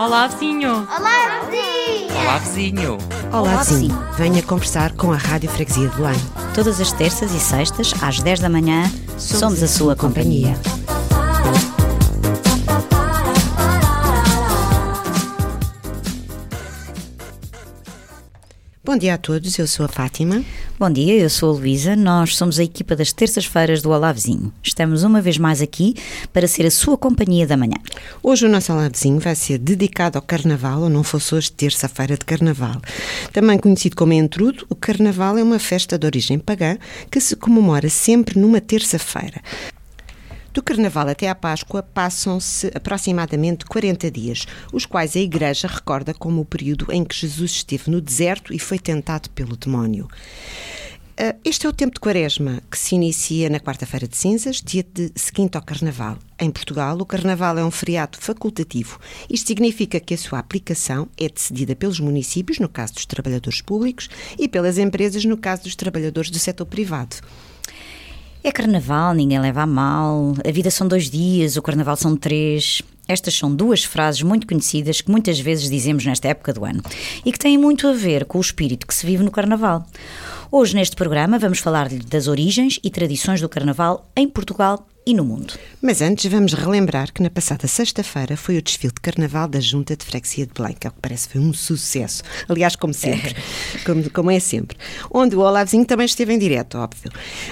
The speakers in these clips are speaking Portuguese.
Olá, vizinho! Olá, vizinho! Olá, vizinho! Olá, vizinho. Venha conversar com a Rádio Freguesia de Belém. Todas as terças e sextas, às 10 da manhã, somos a sua companhia. Bom dia a todos, eu sou a Fátima. Bom dia, eu sou a Luísa, nós somos a equipa das terças-feiras do Olá Vizinho. Estamos uma vez mais aqui para ser a sua companhia da manhã. Hoje o nosso Olá Vizinho vai ser dedicado ao Carnaval, ou não fosse hoje terça-feira de Carnaval. Também conhecido como Entrudo, o Carnaval é uma festa de origem pagã que se comemora sempre numa terça-feira. Do Carnaval até à Páscoa passam-se aproximadamente 40 dias, os quais a Igreja recorda como o período em que Jesus esteve no deserto e foi tentado pelo demónio. Este é o tempo de Quaresma, que se inicia na quarta-feira de cinzas, dia seguinte ao Carnaval. Em Portugal, o Carnaval é um feriado facultativo. Isto significa que a sua aplicação é decidida pelos municípios, no caso dos trabalhadores públicos, e pelas empresas, no caso dos trabalhadores do setor privado. É Carnaval, ninguém leva a mal, a vida são 2 dias, o Carnaval são 3. Estas são 2 frases muito conhecidas que muitas vezes dizemos nesta época do ano e que têm muito a ver com o espírito que se vive no Carnaval. Hoje, neste programa, vamos falar-lhe das origens e tradições do Carnaval em Portugal e no mundo. Mas antes vamos relembrar que na passada sexta-feira foi o desfile de Carnaval da Junta de Freguesia de Belém, que ao que parece foi um sucesso, aliás, como sempre, como é sempre, onde o Olá Vizinho também esteve em direto, óbvio.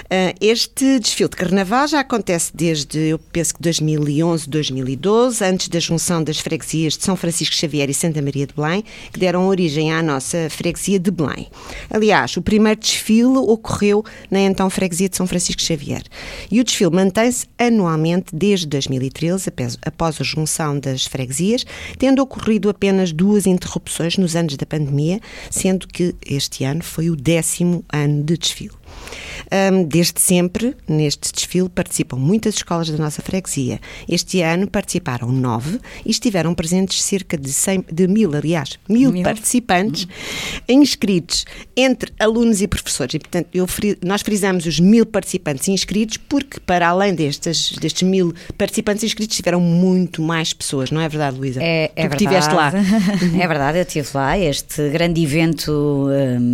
Este desfile de Carnaval já acontece desde, eu penso que 2011, 2012, antes da junção das freguesias de São Francisco Xavier e Santa Maria de Belém, que deram origem à nossa freguesia de Belém. Aliás, o primeiro desfile ocorreu na então freguesia de São Francisco Xavier. E o desfile mantém-se anualmente desde 2013, após a junção das freguesias, tendo ocorrido apenas 2 interrupções nos anos da pandemia, sendo que este ano foi o 10º ano de desfile. Desde sempre, neste desfile, participam muitas escolas da nossa freguesia. Este ano participaram 9 e estiveram presentes cerca de 1.000 participantes inscritos entre alunos e professores. E, portanto, nós frisamos os 1.000 participantes inscritos porque, para além destes 1.000 participantes inscritos, tiveram muito mais pessoas. Não é verdade, Luísa? É verdade. Tu estiveste lá. É verdade, eu estive lá. Este grande evento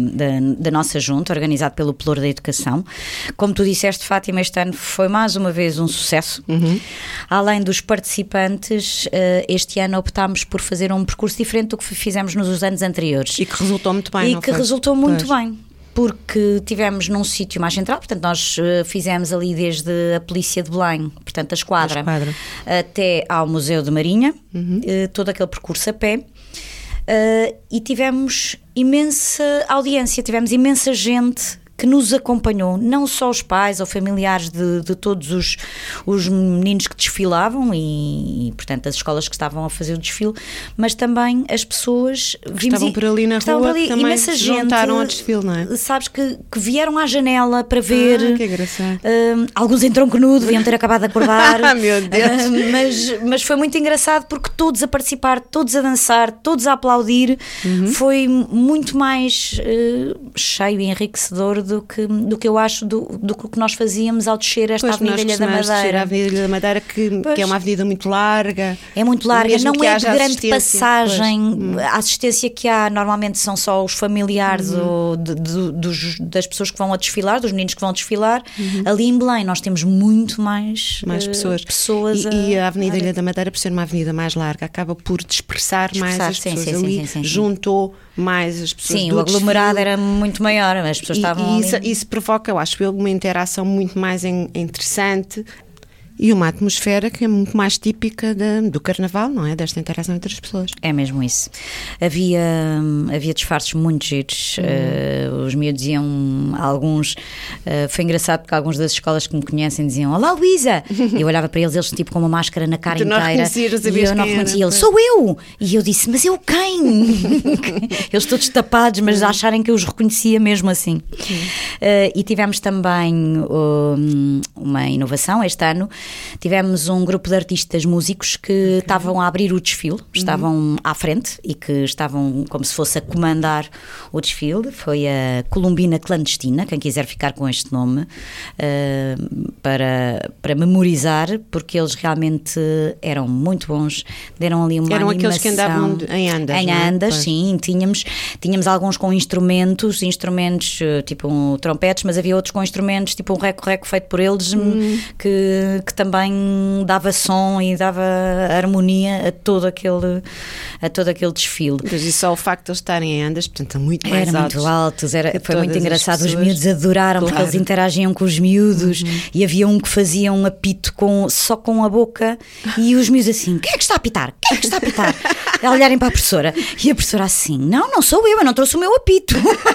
da nossa junta, organizado pelo Pelouro da Educação. Como tu disseste, Fátima, este ano foi mais uma vez um sucesso. Além dos participantes, este ano optámos por fazer um percurso diferente do que fizemos nos anos anteriores. E que resultou muito bem, não foi? Resultou muito bem. Porque tivemos num sítio mais central, portanto nós fizemos ali desde a Polícia de Belém, portanto a esquadra. Até ao Museu de Marinha, todo aquele percurso a pé. E tivemos imensa audiência, tivemos imensa gente que nos acompanhou, não só os pais ou familiares de todos os meninos que desfilavam e, portanto, as escolas que estavam a fazer o desfile, mas também as pessoas que estavam por ali na rua, que também imensa se gente, juntaram ao desfile, não é? Sabes, que vieram à janela para ver. Que engraçado. Alguns em tronco nu, deviam ter acabado de acordar. Meu Deus. Mas foi muito engraçado porque todos a participar, todos a dançar, todos a aplaudir. Foi muito mais cheio e enriquecedor do que eu acho do que nós fazíamos ao descer esta Avenida da Madeira. Descer a Avenida da Madeira, que é uma avenida muito larga. É muito larga, não é de grande passagem. Pois. A assistência que há normalmente são só os familiares ou das pessoas que vão a desfilar, dos meninos que vão desfilar. Ali em Belém nós temos muito mais pessoas. E a Avenida Ilha da Madeira, por ser uma avenida mais larga, acaba por dispersar mais as pessoas. Sim. Juntou mais as pessoas. Sim, o aglomerado era muito maior, as pessoas estavam ali. Isso provoca, eu acho, uma interação muito mais interessante e uma atmosfera que é muito mais típica do Carnaval, não é? Desta interação entre as pessoas. É mesmo isso. Havia disfarces muito giros. Os miúdos diziam, alguns, foi engraçado porque alguns das escolas que me conhecem diziam: Olá, Luísa! Eu olhava para eles tipo com uma máscara na cara inteira. E eu não reconhecia ele. Sou eu! E eu disse: mas eu quem? Eles todos tapados, mas acharem que eu os reconhecia mesmo assim. E tivemos também uma inovação este ano, tivemos um grupo de artistas músicos que estavam a abrir o desfile, estavam à frente e que estavam como se fosse a comandar o desfile. Foi a Colombina Clandestina, quem quiser ficar com este nome, para memorizar, porque eles realmente eram muito bons, deram ali uma Eram animação. Aqueles que andavam em andas. Em andas, sim, tínhamos alguns com instrumentos tipo trompetes, mas havia outros com instrumentos, tipo um reco-reco feito por eles, que também dava som e dava harmonia a todo aquele desfile. Mas e só o facto de eles estarem em andas, portanto, são muito mais altos. Muito altos, foi muito engraçado. Os pessoas. miúdos adoraram, porque eles interagiam com os miúdos, e havia um que fazia um apito só com a boca, e os miúdos assim, quem é que está a apitar? Quem é que está a apitar? A olharem para a professora, e a professora assim, não sou eu não trouxe o meu apito.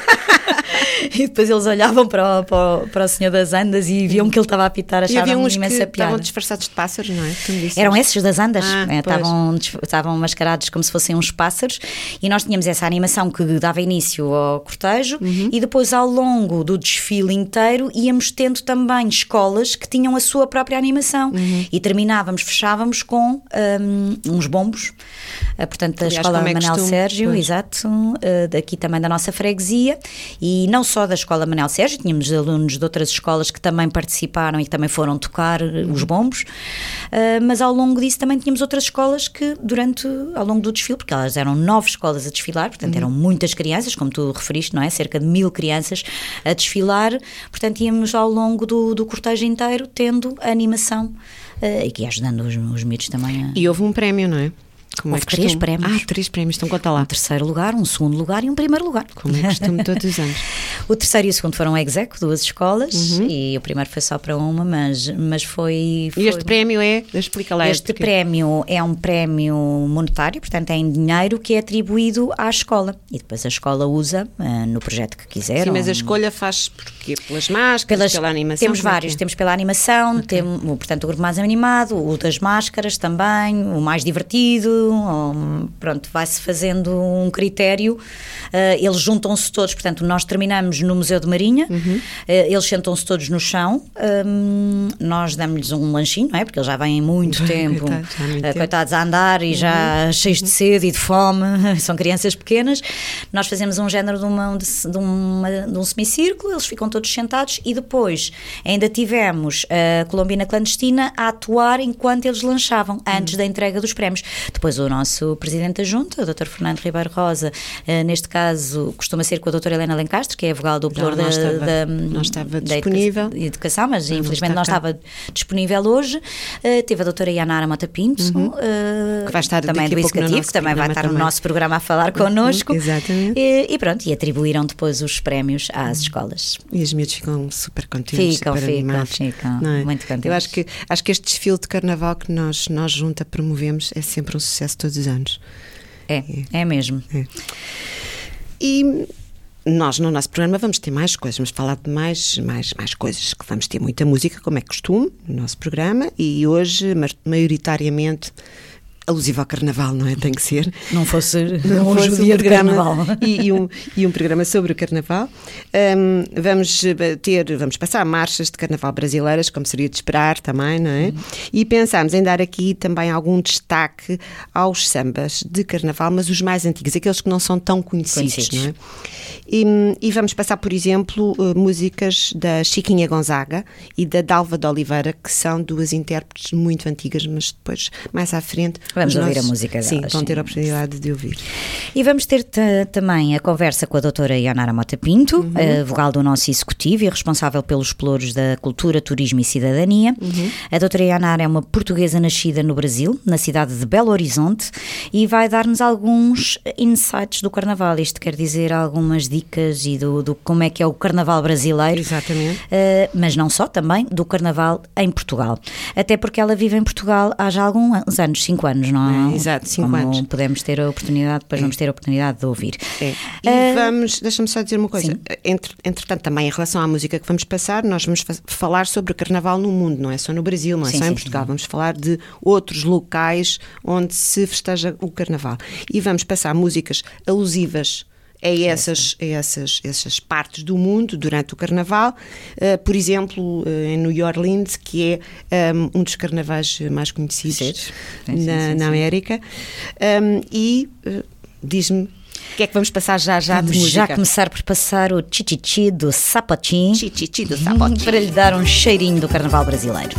E depois eles olhavam para o senhor das andas e viam que ele estava a apitar, achavam imensa piada. Estavam disfarçados de pássaros, não é? Eram esses das andas, estavam mascarados como se fossem uns pássaros, e nós tínhamos essa animação que dava início ao cortejo, e depois ao longo do desfile inteiro íamos tendo também escolas que tinham a sua própria animação, e fechávamos com uns bombos, portanto da Escola Manel Sérgio, exato, daqui também da nossa freguesia, e não só da Escola Manel Sérgio, tínhamos alunos de outras escolas que também participaram e que também foram tocar os bombos, mas ao longo disso também tínhamos outras escolas que ao longo do desfile, porque elas eram 9 escolas a desfilar, portanto eram muitas crianças, como tu referiste, não é? Cerca de 1000 crianças a desfilar, portanto íamos ao longo do cortejo inteiro tendo a animação e que ia ajudando os miúdos também. E houve um prémio, não é? Houve 3 prémios. 3 prémios, então conta lá. Um terceiro lugar, um segundo lugar e um primeiro lugar. Como é costume todos os anos. O terceiro e o segundo foram execo, 2 escolas, e o primeiro foi só para uma, mas foi... E este prémio explica lá. Este prémio é um prémio monetário, portanto é em dinheiro, que é atribuído à escola, e depois a escola usa no projeto que quiser. Sim, mas a escolha faz porquê? Pelas máscaras, pela animação? Temos vários, temos pela animação, temos, portanto, o grupo mais animado, o das máscaras também, o mais divertido. Pronto, vai-se fazendo um critério, eles juntam-se todos, portanto nós terminamos no Museu de Marinha, eles sentam-se todos no chão, nós damos-lhes um lanchinho, não é? Porque eles já vêm muito tempo, coitados, a andar e já cheios de sede e de fome, são crianças pequenas. Nós fazemos um género de um semicírculo, eles ficam todos sentados, e depois ainda tivemos a Colombina Clandestina a atuar enquanto eles lanchavam, antes da entrega dos prémios. Depois o nosso presidente da Junta, o Dr. Fernando Ribeiro Rosa, neste caso costuma ser com a doutora Helena Lencastre, que é a vogal do Pelour da Educação, mas infelizmente não estava disponível hoje. Teve a doutora Yanara Mota Pinto, que vai estar também do Educativo, que também vai estar no nosso programa a falar connosco. Exatamente. E pronto, e atribuíram depois os prémios às escolas. E os miúdos ficam super contentes, ficam muito contentes. Eu acho que este desfile de carnaval que nós Junta promovemos é sempre um sucesso todos os anos. É mesmo. E nós no nosso programa vamos ter mais coisas, vamos falar de mais coisas, que vamos ter muita música, como é costume, no nosso programa, e hoje, maioritariamente, alusivo ao carnaval, não é? Tem que ser. Não fosse um dia de carnaval. E um programa sobre o carnaval. Vamos passar marchas de carnaval brasileiras, como seria de esperar também, não é? E pensámos em dar aqui também algum destaque aos sambas de carnaval, mas os mais antigos, aqueles que não são tão conhecidos. Não é? E vamos passar, por exemplo, músicas da Chiquinha Gonzaga e da Dalva de Oliveira, que são 2 intérpretes muito antigas, mas depois, mais à frente, vamos ouvir a música delas. Sim, vão ter a oportunidade de ouvir. E vamos ter também a conversa com a doutora Yanara Mota Pinto, vogal do nosso executivo e responsável pelos pelouros da cultura, turismo e cidadania. A doutora Yanara é uma portuguesa nascida no Brasil, na cidade de Belo Horizonte, e vai dar-nos alguns insights do carnaval. Isto quer dizer algumas dicas e do como é que é o carnaval brasileiro. Exatamente. Mas não só, também do carnaval em Portugal. Até porque ela vive em Portugal há já alguns anos, 5 anos, não é? Exato, 5 anos. Podemos ter a oportunidade, depois vamos ter a oportunidade de ouvir. E deixa-me só dizer uma coisa. Entretanto, também em relação à música que vamos passar, nós vamos falar sobre o carnaval no mundo, não é só no Brasil, não é só em Portugal. Vamos falar de outros locais onde se festeja o carnaval. E vamos passar músicas alusivas essas partes do mundo durante o Carnaval. Por exemplo, em New Orleans, que é um dos carnavais mais conhecidos na América. Diz-me, o que é que vamos passar já de música? Já começar por passar o Chichichi do Sapotim. Chichichi do Sapotim. Para lhe dar um cheirinho do Carnaval brasileiro.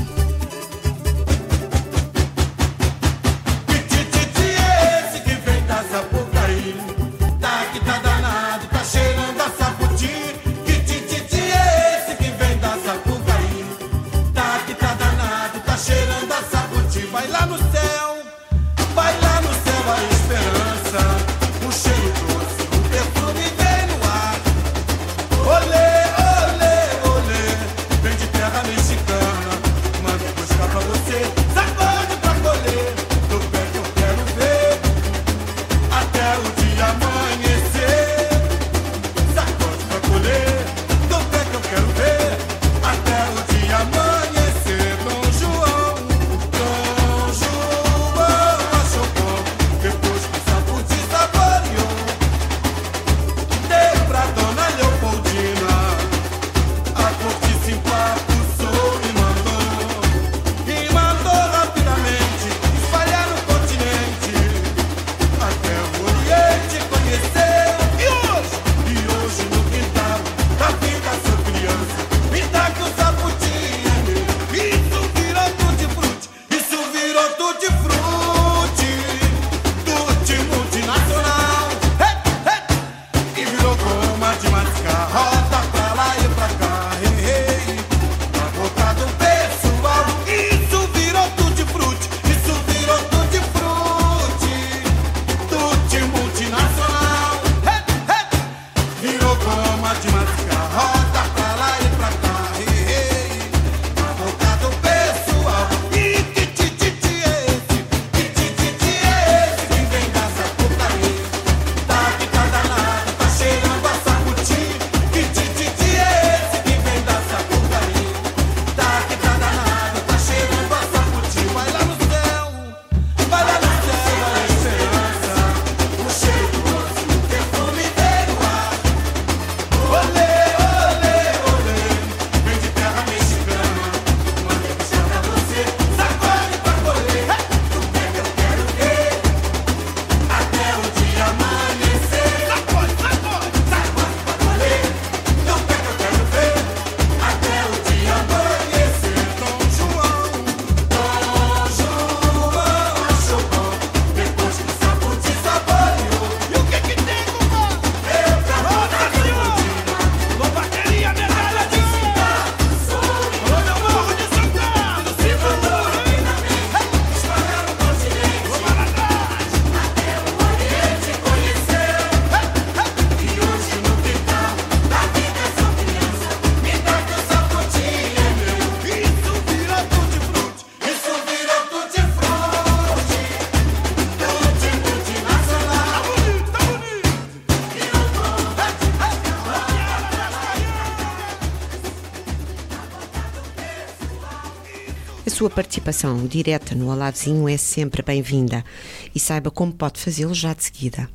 A sua participação direta no Olavezinho é sempre bem-vinda e saiba como pode fazê-lo já de seguida.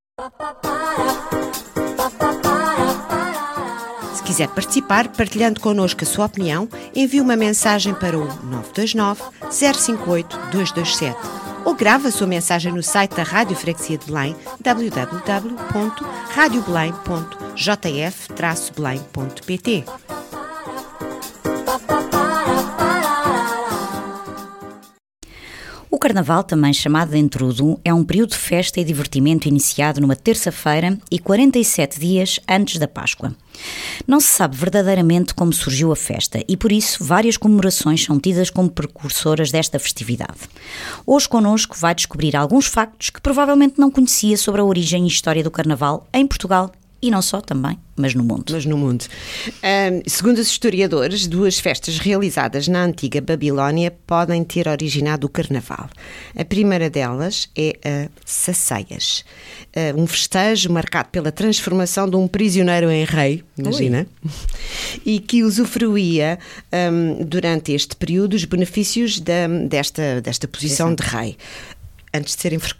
Se quiser participar, partilhando connosco a sua opinião, envie uma mensagem para o 929 058 227 ou grave a sua mensagem no site da Rádio Freguesia de Belém, www.radiobelém.jf-belém.pt. O Carnaval, também chamado de Entrudo, é um período de festa e divertimento iniciado numa terça-feira e 47 dias antes da Páscoa. Não se sabe verdadeiramente como surgiu a festa e, por isso, várias comemorações são tidas como precursoras desta festividade. Hoje connosco vai descobrir alguns factos que provavelmente não conhecia sobre a origem e história do Carnaval em Portugal e não só também, mas no mundo. Segundo os historiadores, duas festas realizadas na antiga Babilónia podem ter originado o Carnaval. A primeira delas é a Saceias, um festejo marcado pela transformação de um prisioneiro em rei, imagina, e que usufruía durante este período os benefícios desta posição de rei, antes de ser enforcado.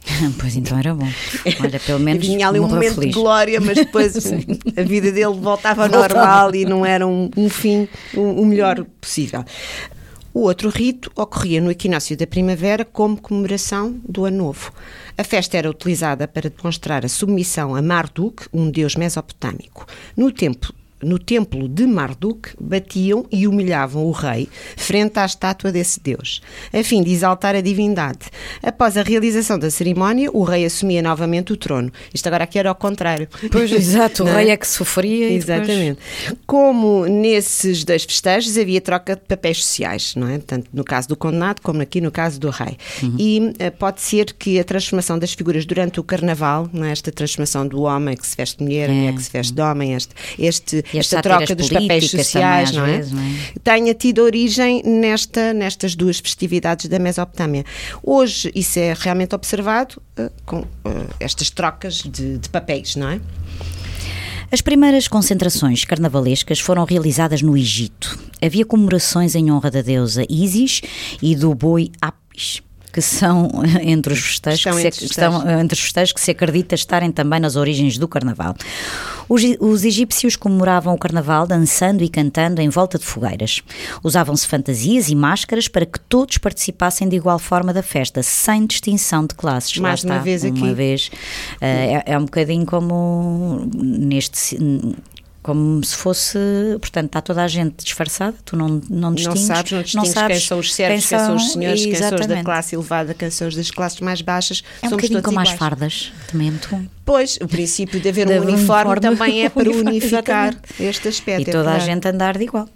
Pois então era bom. Olha, pelo menos vinha ali um momento feliz. de glória, mas depois a vida dele voltava ao normal e não era um fim o melhor possível. O outro rito ocorria no equinócio da primavera como comemoração do Ano Novo. A festa era utilizada para demonstrar a submissão a Marduk, um deus mesopotâmico. No templo de Marduk, batiam e humilhavam o rei frente à estátua desse deus, a fim de exaltar a divindade. Após a realização da cerimónia, o rei assumia novamente o trono. Isto agora aqui era ao contrário. Pois, exato, o rei é que sofria. Exatamente. Como nesses dois festejos havia troca de papéis sociais, não é? Tanto no caso do condenado como aqui no caso do rei. E pode ser que a transformação das figuras durante o carnaval, não é? Esta transformação do homem que se veste de mulher, a mulher que se veste de homem, esta troca dos papéis sociais, não é? Vezes, não é? Tenha tido origem nestas duas festividades da Mesopotâmia. Hoje isso é realmente observado com estas trocas de papéis, não é? As primeiras concentrações carnavalescas foram realizadas no Egito. Havia comemorações em honra da deusa Ísis e do boi Apis, que são entre os festejos que se acredita estarem também nas origens do carnaval. Os egípcios comemoravam o carnaval dançando e cantando em volta de fogueiras. Usavam-se fantasias e máscaras para que todos participassem de igual forma da festa, sem distinção de classes. Mais uma vez aqui. É um bocadinho como como se fosse, portanto, está toda a gente disfarçada, tu não distingues. Não sabes quem são os servos, quem são os senhores, quem são os da classe elevada, quem são os das classes mais baixas. É um somos bocadinho todos como iguais. as fardas, também é muito bom. Pois, o princípio de haver um uniforme também é para unificar este aspecto. E toda a gente andar de igual.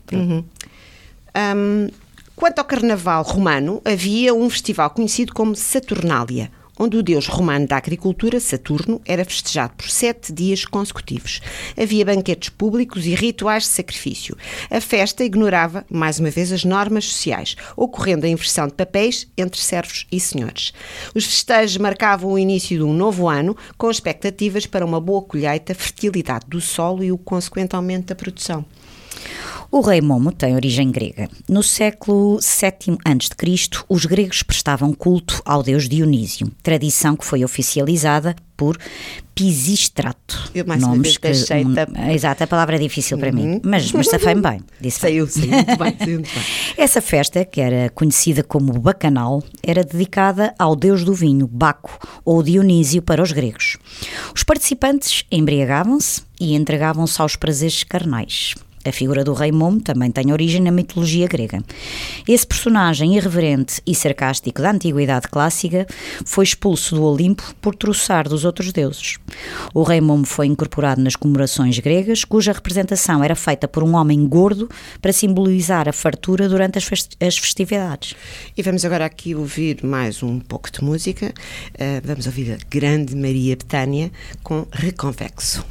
Quanto ao carnaval romano, havia um festival conhecido como Saturnália, onde o deus romano da agricultura, Saturno, era festejado por 7 dias consecutivos. Havia banquetes públicos e rituais de sacrifício. A festa ignorava, mais uma vez, as normas sociais, ocorrendo a inversão de papéis entre servos e senhores. Os festejos marcavam o início de um novo ano, com expectativas para uma boa colheita, fertilidade do solo e o consequente aumento da produção. O rei Momo tem origem grega. No século VII a.C., os gregos prestavam culto ao deus Dionísio, tradição que foi oficializada por Pisístrato. Eu mais uma vez deixei Exato, a palavra é difícil para mim, mas safei-me bem. Saiu muito bem. Essa festa, que era conhecida como Bacanal, era dedicada ao deus do vinho, Baco, ou Dionísio para os gregos. Os participantes embriagavam-se e entregavam-se aos prazeres carnais. A figura do rei Momo também tem origem na mitologia grega. Esse personagem irreverente e sarcástico da antiguidade clássica foi expulso do Olimpo por troçar dos outros deuses. O rei Momo foi incorporado nas comemorações gregas, cuja representação era feita por um homem gordo para simbolizar a fartura durante as festividades. E vamos agora aqui ouvir mais um pouco de música. Vamos ouvir a grande Maria Bethânia com Reconvexo.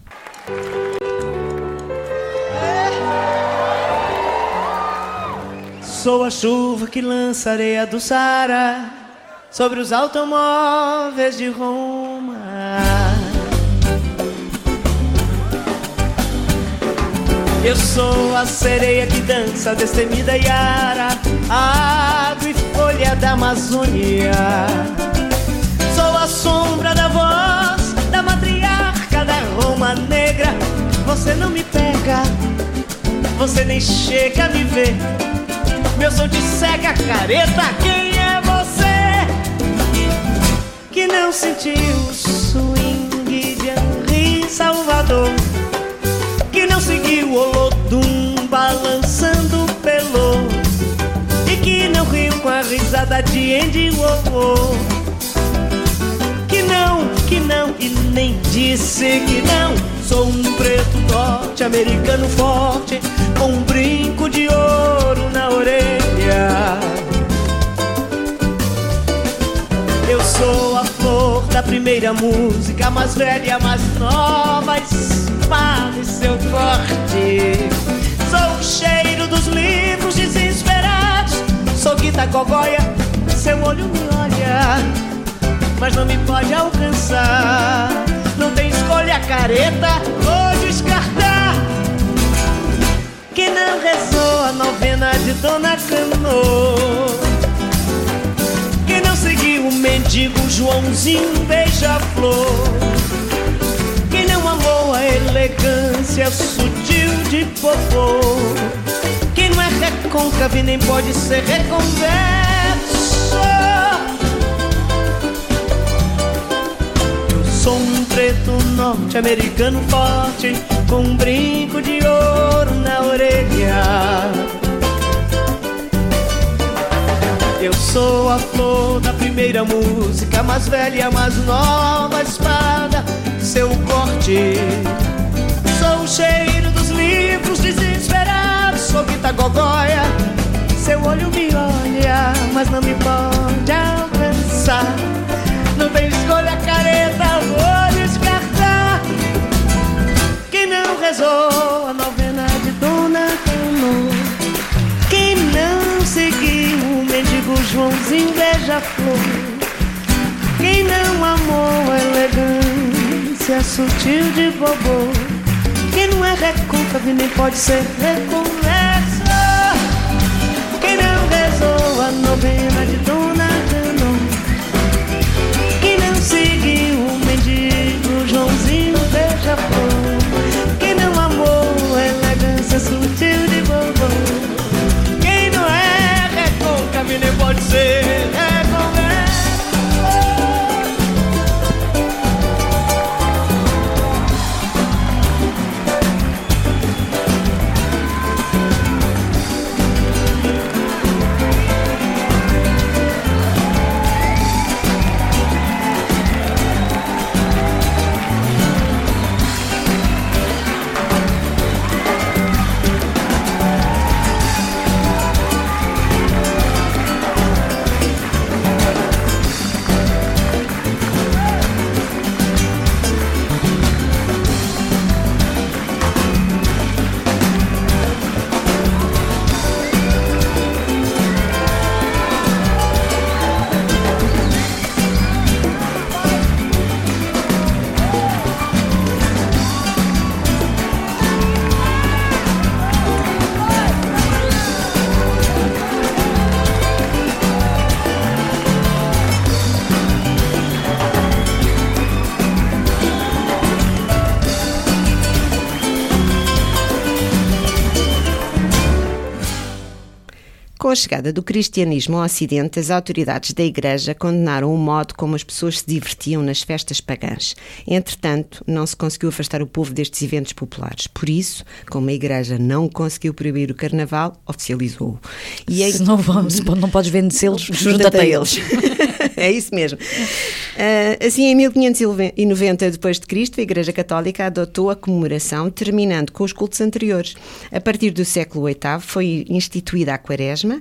Sou a chuva que lança areia do Saara sobre os automóveis de Roma. Eu sou a sereia que dança destemida Iara, água e folha da Amazônia. Sou a sombra da voz da matriarca da Roma negra. Você não me pega, você nem chega a me ver. Meu som te cega, careta, quem é você? Que não sentiu o swing de Henri Salvador, que não seguiu o Olodum balançando o pelô, e que não riu com a risada de Andy Warhol. Que não, e nem disse que não. Sou um preto norte-americano forte, com um brinco de ouro na orelha. Eu sou a flor da primeira música, mais velha, mais nova, espada e seu corte. Sou o cheiro dos livros desesperados, sou Guita Gogóia, seu olho me olha, mas não me pode alcançar. Não tem escolha, careta, ou descartar. Que não rezou a novena de Dona Cano, que não seguiu o mendigo João Joãozinho beija-flor. Quem não amou a elegância sutil de popô, quem não é recôncavo e nem pode ser reconverso. Eu sou um preto norte-americano forte, com um brinco de ouro na orelha. Eu sou a flor da primeira música, mais velha, mais nova espada, seu corte. Sou o cheiro dos livros desesperados, sou Pitagogóia. Seu olho me olha, mas não me pode alcançar. Não tem escolha, careta, vou descartar. Quem não rezou a novena de Dona Cano, quem não seguiu o mendigo Joãozinho beija-flor, quem não amou a elegância sutil de bobô, quem não é recôncavo e nem pode ser reconverso, quem não rezou a novena de Dona Cano, quem não seguiu o mendigo Joãozinho beija-flor, quem não amou a elegância sutil de bobô, quem não é recôncavo e nem pode ser reconverso. Com a chegada do cristianismo ao Ocidente, as autoridades da Igreja condenaram o modo como as pessoas se divertiam nas festas pagãs. Entretanto, não se conseguiu afastar o povo destes eventos populares. Por isso, como a Igreja não conseguiu proibir o Carnaval, oficializou-o. E se não podes vendê-los, junta-te a eles. É isso mesmo. Assim, em 1590 d.C., a Igreja Católica adotou a comemoração, terminando com os cultos anteriores. A partir do século VIII foi instituída a Quaresma,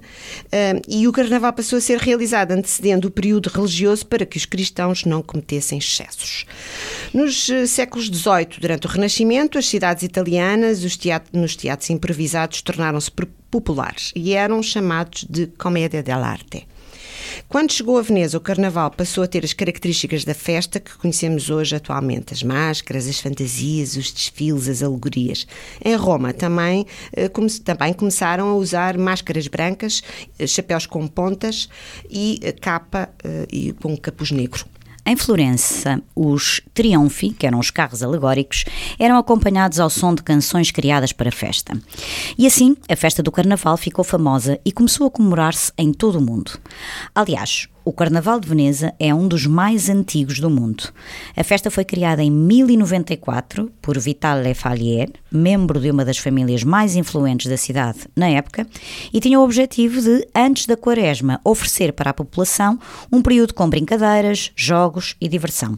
e o Carnaval passou a ser realizado antecedendo o período religioso para que os cristãos não cometessem excessos. Nos séculos XVIII, durante o Renascimento, as cidades italianas, nos teatros improvisados, tornaram-se populares e eram chamados de Commedia dell'arte. Quando chegou a Veneza, o Carnaval passou a ter as características da festa que conhecemos hoje atualmente, as máscaras, as fantasias, os desfiles, as alegorias. Em Roma também começaram a usar máscaras brancas, chapéus com pontas e capa e com capuz negro. Em Florença, os triunfi, que eram os carros alegóricos, eram acompanhados ao som de canções criadas para a festa. E assim, a festa do Carnaval ficou famosa e começou a comemorar-se em todo o mundo. Aliás, o Carnaval de Veneza é um dos mais antigos do mundo. A festa foi criada em 1094 por Vitale Falier, membro de uma das famílias mais influentes da cidade na época, e tinha o objetivo de, antes da Quaresma, oferecer para a população um período com brincadeiras, jogos e diversão.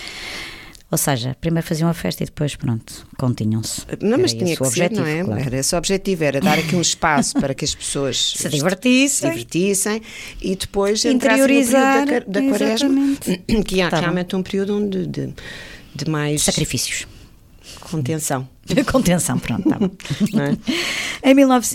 Ou seja, primeiro faziam a festa e depois, pronto, continham-se. Não, mas tinha que ser, não é? Claro. Era esse o objetivo, era dar aqui um espaço para que as pessoas se divertissem e depois interiorizar no período da Quaresma, que é realmente um período de mais sacrifícios, contenção. Contenção, pronto, tá bom. Em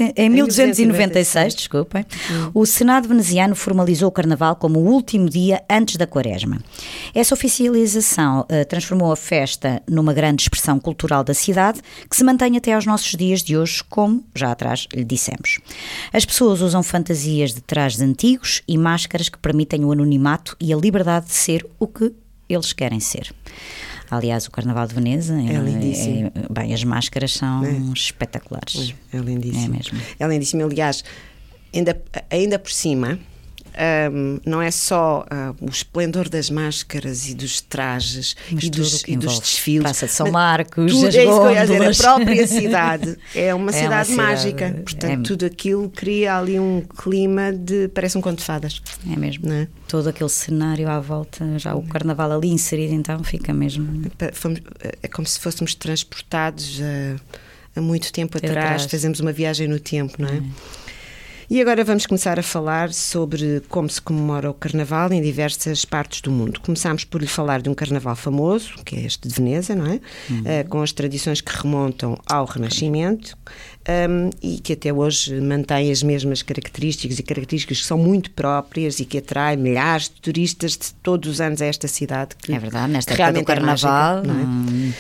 1296, desculpem, o Senado veneziano formalizou o Carnaval como o último dia antes da Quaresma. Essa oficialização transformou a festa numa grande expressão cultural da cidade, que se mantém até aos nossos dias de hoje, como já atrás lhe dissemos. As pessoas usam fantasias de trajes antigos e máscaras que permitem o anonimato e a liberdade de ser o que eles querem ser. Aliás, o Carnaval de Veneza é lindíssimo. Bem, as máscaras são espetaculares. É lindíssimo. É mesmo. É lindíssimo. Aliás, ainda por cima, não é só o esplendor das máscaras e dos trajes e dos desfiles. Praça de São Marcos, tudo, as é isso que eu ia gôndolas. dizer, a própria cidade é uma cidade mágica. Portanto, É. tudo aquilo cria ali um clima parece um conto de fadas. É mesmo. Não é? Todo aquele cenário à volta, já o Carnaval ali inserido, então fica mesmo... É como se fôssemos transportados a muito tempo atrás, fazemos uma viagem no tempo, não é? E agora vamos começar a falar sobre como se comemora o Carnaval em diversas partes do mundo. Começámos por lhe falar de um Carnaval famoso, que é este de Veneza, não é? Com as tradições que remontam ao Renascimento e que até hoje mantém as mesmas características que são muito próprias e que atrai milhares de turistas de todos os anos a esta cidade. Que, é verdade, nesta época realmente do Carnaval... É mágica,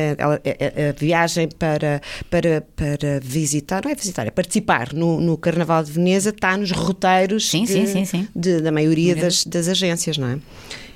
a viagem para visitar, não é visitar, é participar no Carnaval de Veneza está nos roteiros da maioria das agências, não é?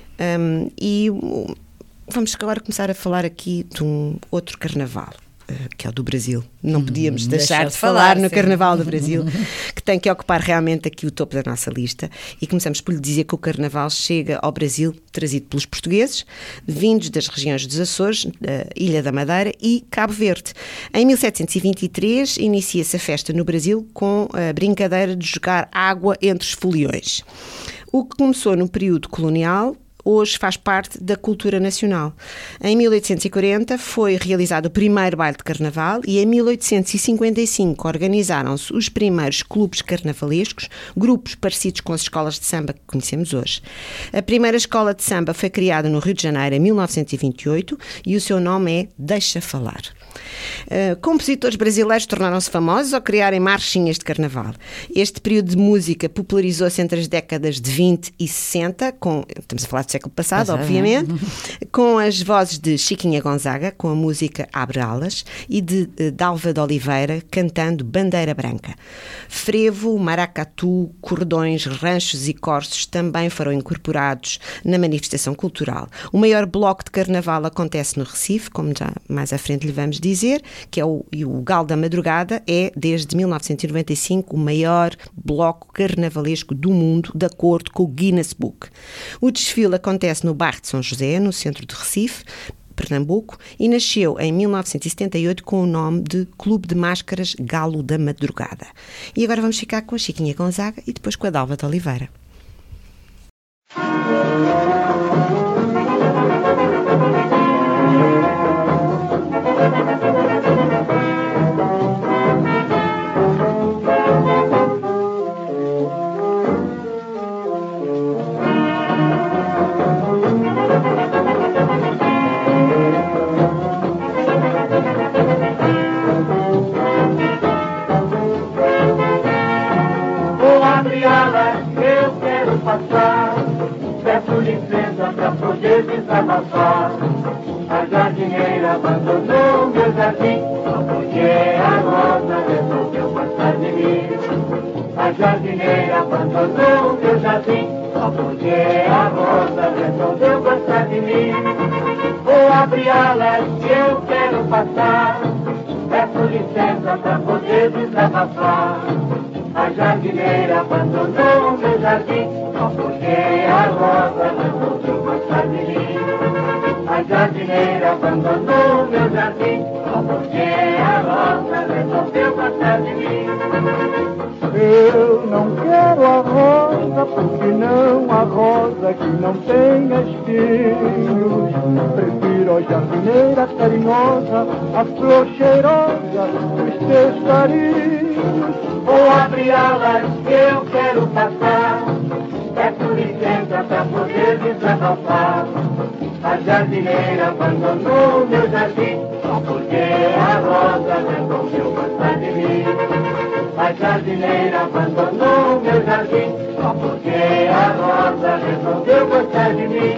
E vamos agora começar a falar aqui de um outro Carnaval, que é o do Brasil. Não podíamos deixar de falar no Carnaval do Brasil, que tem que ocupar realmente aqui o topo da nossa lista. E começamos por lhe dizer que o Carnaval chega ao Brasil trazido pelos portugueses, vindos das regiões dos Açores, Ilha da Madeira e Cabo Verde. Em 1723 inicia-se a festa no Brasil com a brincadeira de jogar água entre os foliões. O que começou no período colonial hoje faz parte da cultura nacional. Em 1840 foi realizado o primeiro baile de carnaval e em 1855 organizaram-se os primeiros clubes carnavalescos, grupos parecidos com as escolas de samba que conhecemos hoje. A primeira escola de samba foi criada no Rio de Janeiro em 1928 e o seu nome é Deixa Falar. Compositores brasileiros tornaram-se famosos ao criarem marchinhas de carnaval. Este período de música popularizou-se entre as décadas de 20 e 60, estamos a falar do século passado, obviamente, com as vozes de Chiquinha Gonzaga, com a música Abre Alas, e de Dalva de Oliveira, cantando Bandeira Branca. Frevo, maracatu, cordões, ranchos e corsos também foram incorporados na manifestação cultural. O maior bloco de carnaval acontece no Recife, como já mais à frente lhe vamos dizer, que é o Galo da Madrugada, é desde 1995 o maior bloco carnavalesco do mundo, de acordo com o Guinness Book. O desfile acontece no bairro de São José, no centro de Recife, Pernambuco, e nasceu em 1978 com o nome de Clube de Máscaras Galo da Madrugada. E agora vamos ficar com a Chiquinha Gonzaga e depois com a Dalva de Oliveira. A jardineira abandonou meu jardim, só porque a rosa resolveu passar de mim. A jardineira abandonou meu jardim, só porque a rosa resolveu passar de mim. Vou abrir alas que eu quero passar, peço licença pra poder desabafar. A jardineira abandonou meu jardim, só porque a rosa resolveu passar de mim. A jardineira abandonou meu jardim, só porque a rosa resolveu passar de mim. Eu não quero a rosa, porque não a rosa que não tem espinhos. Prefiro a jardineira carinhosa, a flor cheirosa dos teus carinhos. Vou abrir alas que eu quero passar, peço licença pra poder desabafar. A A jardineira abandonou meu jardim, só porque a rosa resolveu gostar de mim. A jardineira abandonou meu jardim, só porque a rosa resolveu gostar de mim.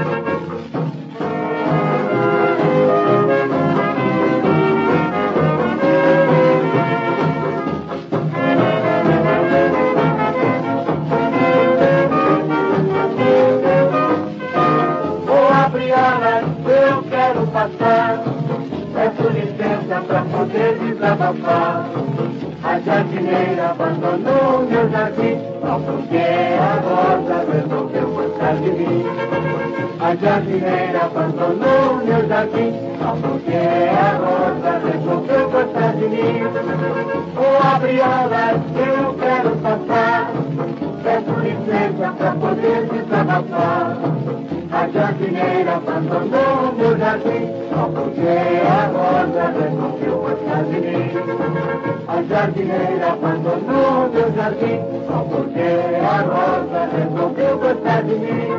Eu quero passar, peço licença pra poder desabafar. A jardineira abandonou meu jardim, só porque a rosa resolveu gostar de mim. A jardineira abandonou meu jardim, só porque a rosa resolveu gostar de mim. Oh, abriolas, eu quero passar, peço licença pra poder desabafar. A jardineira abandonou meu jardim, só porque a rosa resolveu gostar de mim. A jardineira abandonou meu jardim, só porque a rosa resolveu gostar de mim.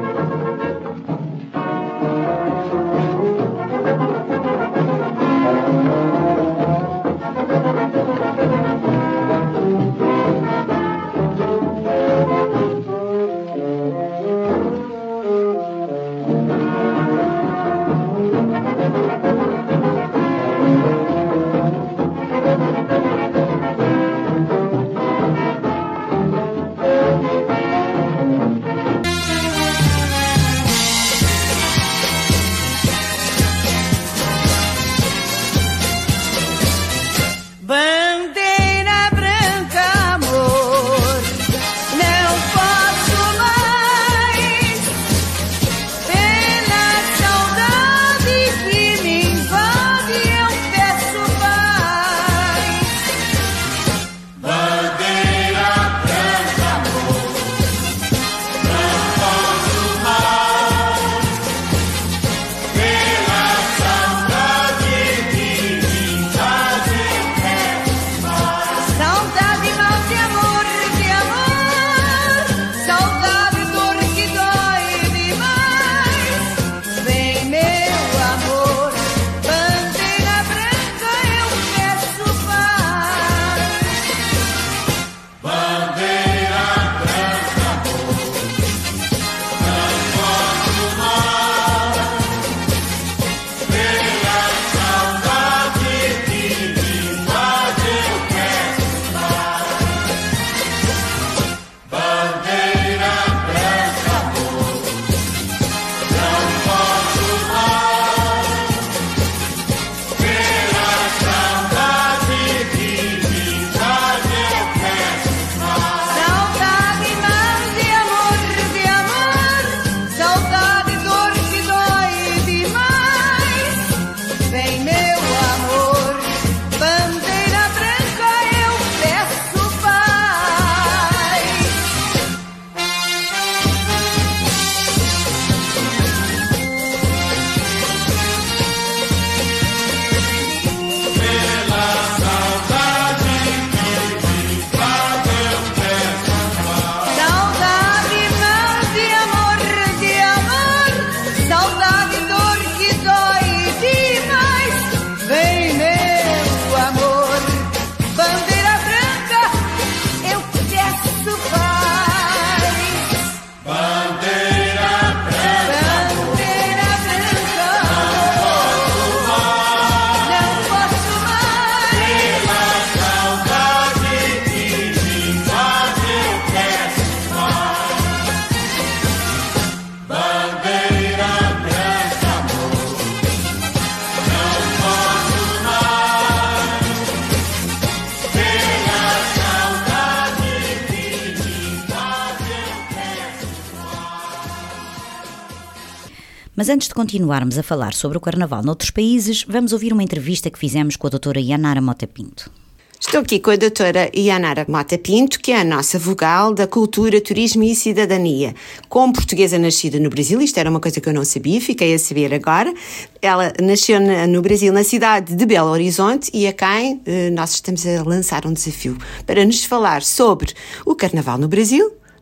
Mas antes de continuarmos a falar sobre o Carnaval noutros países, vamos ouvir uma entrevista que fizemos com a doutora Yanara Mota Pinto. Estou aqui com a doutora Yanara Mota Pinto, que é a nossa vogal da Cultura, Turismo e Cidadania. Como portuguesa nascida no Brasil, isto era uma coisa que eu não sabia, fiquei a saber agora. Ela nasceu no Brasil, na cidade de Belo Horizonte, e a quem nós estamos a lançar um desafio para nos falar sobre o Carnaval no Brasil,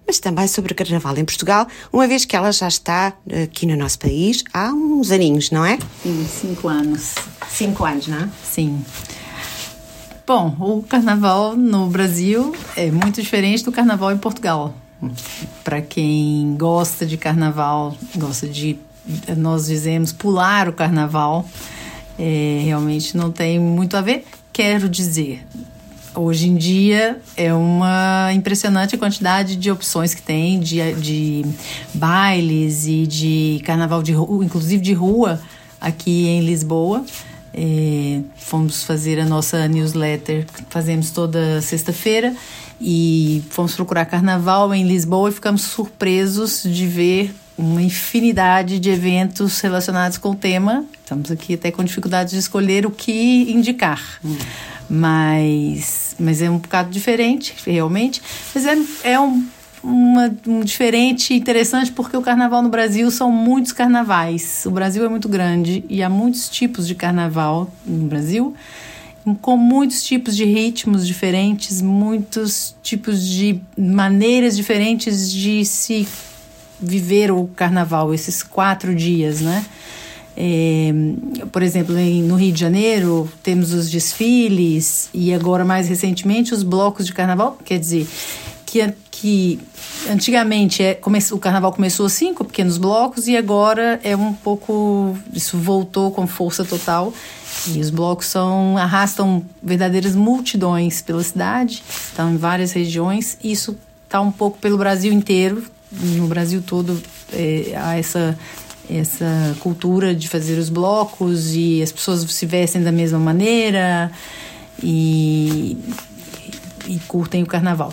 mas também sobre o Carnaval em Portugal, uma vez que ela já está aqui no nosso país há uns aninhos, não é? Sim, 5 anos. 5 anos, não é? Sim. Bom, o Carnaval no Brasil é muito diferente do Carnaval em Portugal. Para quem gosta de Carnaval, nós dizemos, pular o Carnaval, realmente não tem muito a ver. Quero dizer, hoje em dia é uma impressionante quantidade de opções que tem de bailes e de carnaval de rua, inclusive de rua, aqui em Lisboa. Fomos fazer a nossa newsletter que fazemos toda sexta-feira e fomos procurar carnaval em Lisboa e ficamos surpresos de ver uma infinidade de eventos relacionados com o tema. Estamos aqui até com dificuldade de escolher o que indicar. Mas é um bocado diferente, realmente. Mas é um diferente interessante porque o carnaval no Brasil são muitos carnavais. O Brasil é muito grande e há muitos tipos de carnaval no Brasil, com muitos tipos de ritmos diferentes, muitos tipos de maneiras diferentes de se viver o carnaval, esses 4 dias, né? Por exemplo, no Rio de Janeiro temos os desfiles e agora mais recentemente os blocos de carnaval, quer dizer que antigamente o carnaval começou assim, com pequenos blocos, e agora isso voltou com força total, e os blocos arrastam verdadeiras multidões pela cidade, estão em várias regiões, e isso está um pouco pelo Brasil inteiro. No Brasil todo há essa cultura de fazer os blocos e as pessoas se vestem da mesma maneira e curtem o carnaval.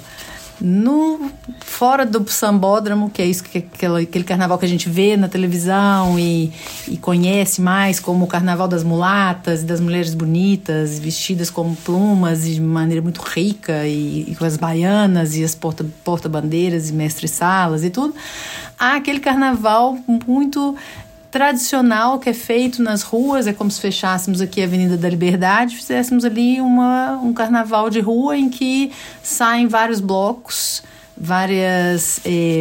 Fora do sambódromo, que é isso, aquele carnaval que a gente vê na televisão e conhece mais como o carnaval das mulatas, das mulheres bonitas, vestidas como plumas e de maneira muito rica, e com as baianas e as porta-bandeiras e mestre-salas e tudo. Há aquele carnaval muito tradicional que é feito nas ruas, é como se fechássemos aqui a Avenida da Liberdade, fizéssemos ali um carnaval de rua em que saem vários blocos, várias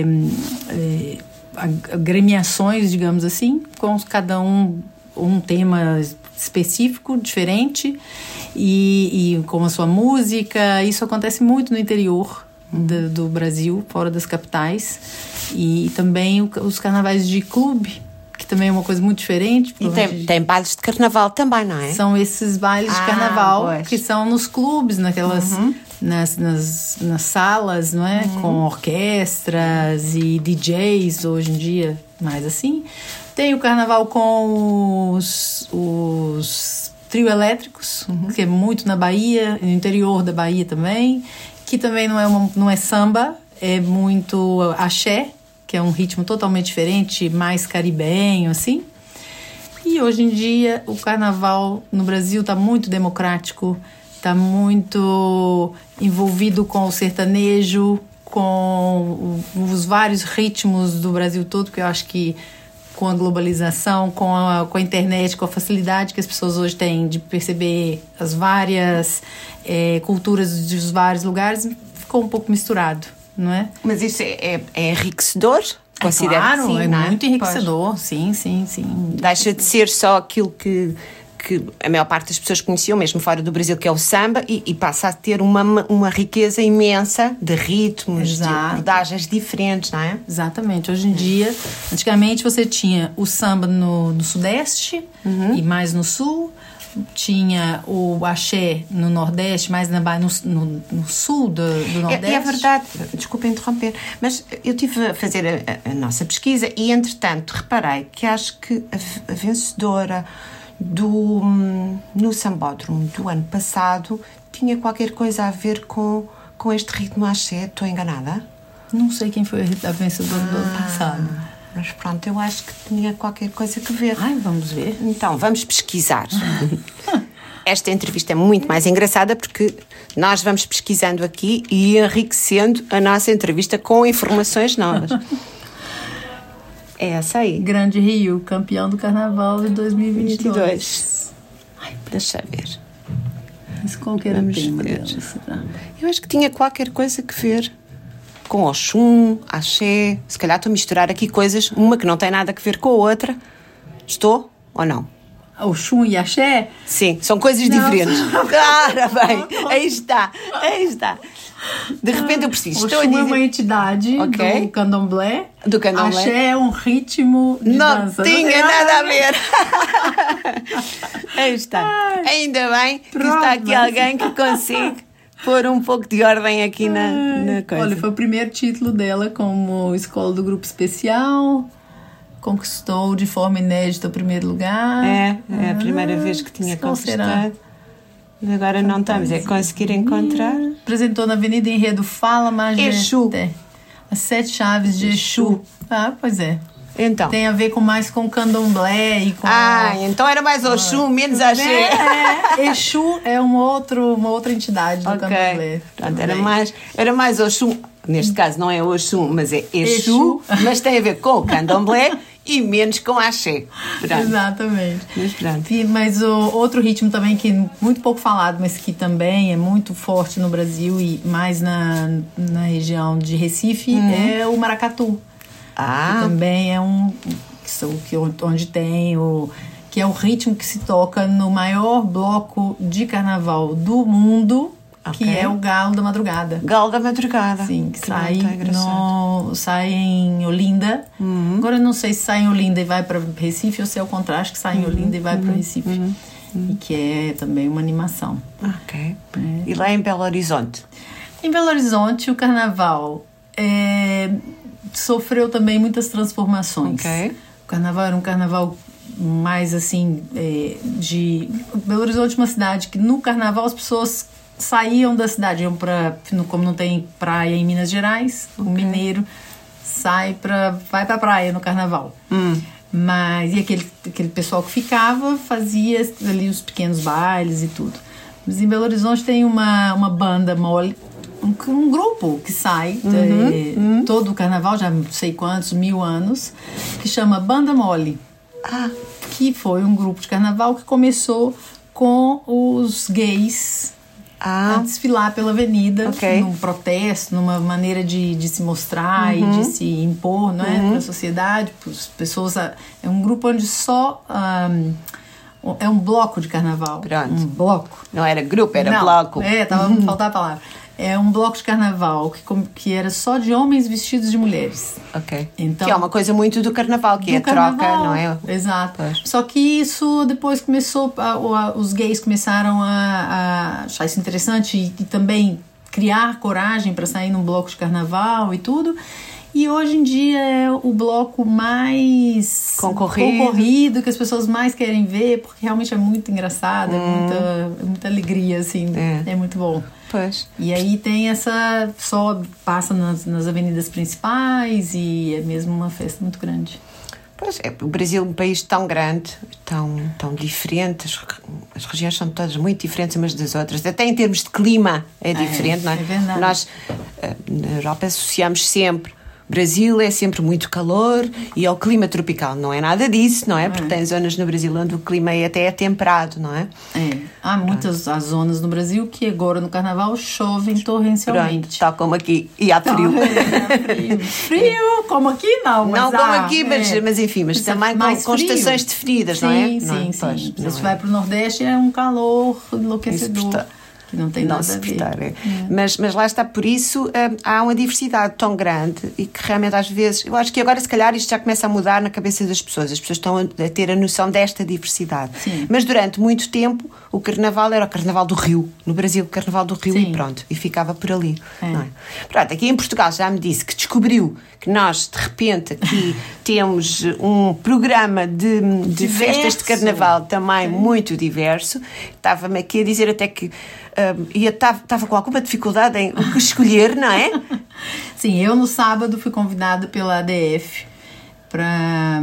agremiações, digamos assim, com cada um tema específico, diferente, e com a sua música. Isso acontece muito no interior do Brasil, fora das capitais, e também os carnavais de clube, que também é uma coisa muito diferente. E tem bailes de carnaval também, não é? São esses bailes de carnaval que são nos clubes, naquelas nas salas, não é? Com orquestras e DJs, hoje em dia, mais assim. Tem o carnaval com os trio elétricos, que é muito na Bahia, no interior da Bahia também, que também não é samba, é muito axé, que é um ritmo totalmente diferente, mais caribenho, assim. E hoje em dia o carnaval no Brasil está muito democrático, está muito envolvido com o sertanejo, com os vários ritmos do Brasil todo, que eu acho que com a globalização, com a internet, com a facilidade que as pessoas hoje têm de perceber as várias culturas dos vários lugares, ficou um pouco misturado, não é? Mas isso é enriquecedor? Considero claro, que sim, é muito enriquecedor, pois. Sim. Deixa de ser só aquilo que a maior parte das pessoas conheciam, mesmo fora do Brasil, que é o samba, e passa a ter uma riqueza imensa de ritmos, de abordagens diferentes, não é? Exatamente. Hoje em dia, antigamente você tinha o samba no Sudeste e mais no Sul, tinha o axé no Nordeste, mais no Sul do Nordeste. É verdade, desculpa interromper, mas eu estive a fazer a nossa pesquisa e, entretanto, reparei que acho que a vencedora no Sambódromo do ano passado tinha qualquer coisa a ver com este ritmo axé. Estou enganada? Não sei quem foi a vencedora do ano passado. Mas pronto, eu acho que tinha qualquer coisa a ver. Vamos ver. Então, vamos pesquisar. Esta entrevista é muito mais engraçada porque nós vamos pesquisando aqui e enriquecendo a nossa entrevista com informações novas. É essa aí. Grande Rio, campeão do Carnaval de 2022. Deixa eu ver. Mas qual que era o tema dela? Eu acho que tinha qualquer coisa a ver. com Oxum, Axé. Se calhar estou a misturar aqui coisas, uma que não tem nada a ver com a outra. Estou ou não? Oxum e Axé? Sim, são coisas diferentes. Ora bem, aí está. De repente eu percebi. Oxum é uma entidade do candomblé. Do candomblé. Axé é um ritmo de dança. Não tinha nada a ver. Aí está. Ainda bem que está aqui alguém que consiga pôr um pouco de ordem aqui na coisa. Olha, foi o primeiro título dela como escola do grupo especial. Conquistou de forma inédita o primeiro lugar. É a primeira vez que tinha conquistado. Agora não estamos, é conseguir encontrar. Apresentou na Avenida Enredo Fala Magé. Exu. As 7 chaves de Exu. Ah, pois é. Então. Tem a ver mais com candomblé e com... então era mais Oxum, menos Axé. Exu é uma outra entidade do candomblé. Pronto, era mais Oxum. Neste caso não é Oxum, mas é Exu. Mas tem a ver com o candomblé e menos com Axé. Pronto. Exatamente. Mas pronto. Mas outro ritmo também que é muito pouco falado, mas que também é muito forte no Brasil e mais na região de Recife, é o maracatu. Que também é onde tem que é o ritmo que se toca no maior bloco de carnaval do mundo, que é o Galo da Madrugada. Galo da Madrugada. Sim, que sai em Olinda. Agora eu não sei se sai em Olinda e vai para Recife ou se é o contrário, acho que sai em Olinda e vai para Recife. E que é também uma animação. E lá em Belo Horizonte? Em Belo Horizonte, o carnaval sofreu também muitas transformações. O carnaval era um carnaval mais assim de... Belo Horizonte é uma cidade que no carnaval as pessoas saíam da cidade, iam como não tem praia em Minas Gerais, o mineiro vai pra praia no carnaval. E aquele pessoal que ficava fazia ali os pequenos bailes e tudo. Mas em Belo Horizonte tem uma banda mole, um grupo que sai todo o carnaval, já não sei quantos, 1000 anos, que chama Banda Mole. Que foi um grupo de carnaval que começou com os gays a desfilar pela avenida, num protesto, numa maneira de se mostrar e de se impor, não é, para a sociedade, para as pessoas. É um grupo onde só é um bloco de carnaval. Pronto. Um bloco. Não era grupo, era bloco. Faltava a palavra. É um bloco de carnaval que era só de homens vestidos de mulheres. Então, que é uma coisa muito do carnaval, que é a troca, não é? Exato. Pois. Só que isso depois começou, os gays começaram a achar isso interessante e também criar coragem para sair num bloco de carnaval e tudo. E hoje em dia é o bloco mais concorrido, que as pessoas mais querem ver, porque realmente é muito engraçado, é muita alegria, assim, é muito bom. Pois. E aí tem passa nas avenidas principais e é mesmo uma festa muito grande. Pois é, o Brasil é um país tão grande, tão diferente, as regiões são todas muito diferentes umas das outras, até em termos de clima é diferente, não é? É verdade. Nós, na Europa, associamos sempre Brasil é sempre muito calor e ao clima tropical. Não é nada disso, não é? Porque tem zonas no Brasil onde o clima até é temperado, não é? Há muitas as zonas no Brasil que agora no carnaval chovem torrencialmente. Tal como aqui. E há frio. Frio, como aqui não. Mas não como aqui, mas enfim, mas também com estações definidas, não é? Sim. Se você vai para o Nordeste é um calor enlouquecedor. Que não tem nada a ver. Mas lá está, por isso há uma diversidade tão grande e que realmente às vezes, eu acho que agora se calhar isto já começa a mudar na cabeça das pessoas, as pessoas estão a ter a noção desta diversidade. Sim. Mas durante muito tempo o carnaval era o Carnaval do Rio, no Brasil o Carnaval do Rio. Sim. E pronto, e ficava por ali. Não é? Pronto, aqui em Portugal já me disse que descobriu que nós de repente aqui temos um programa de festas de carnaval também muito diverso. Estava-me aqui a dizer até que estava com alguma dificuldade em o que escolher, não é? Sim, eu no sábado fui convidada pela ADF para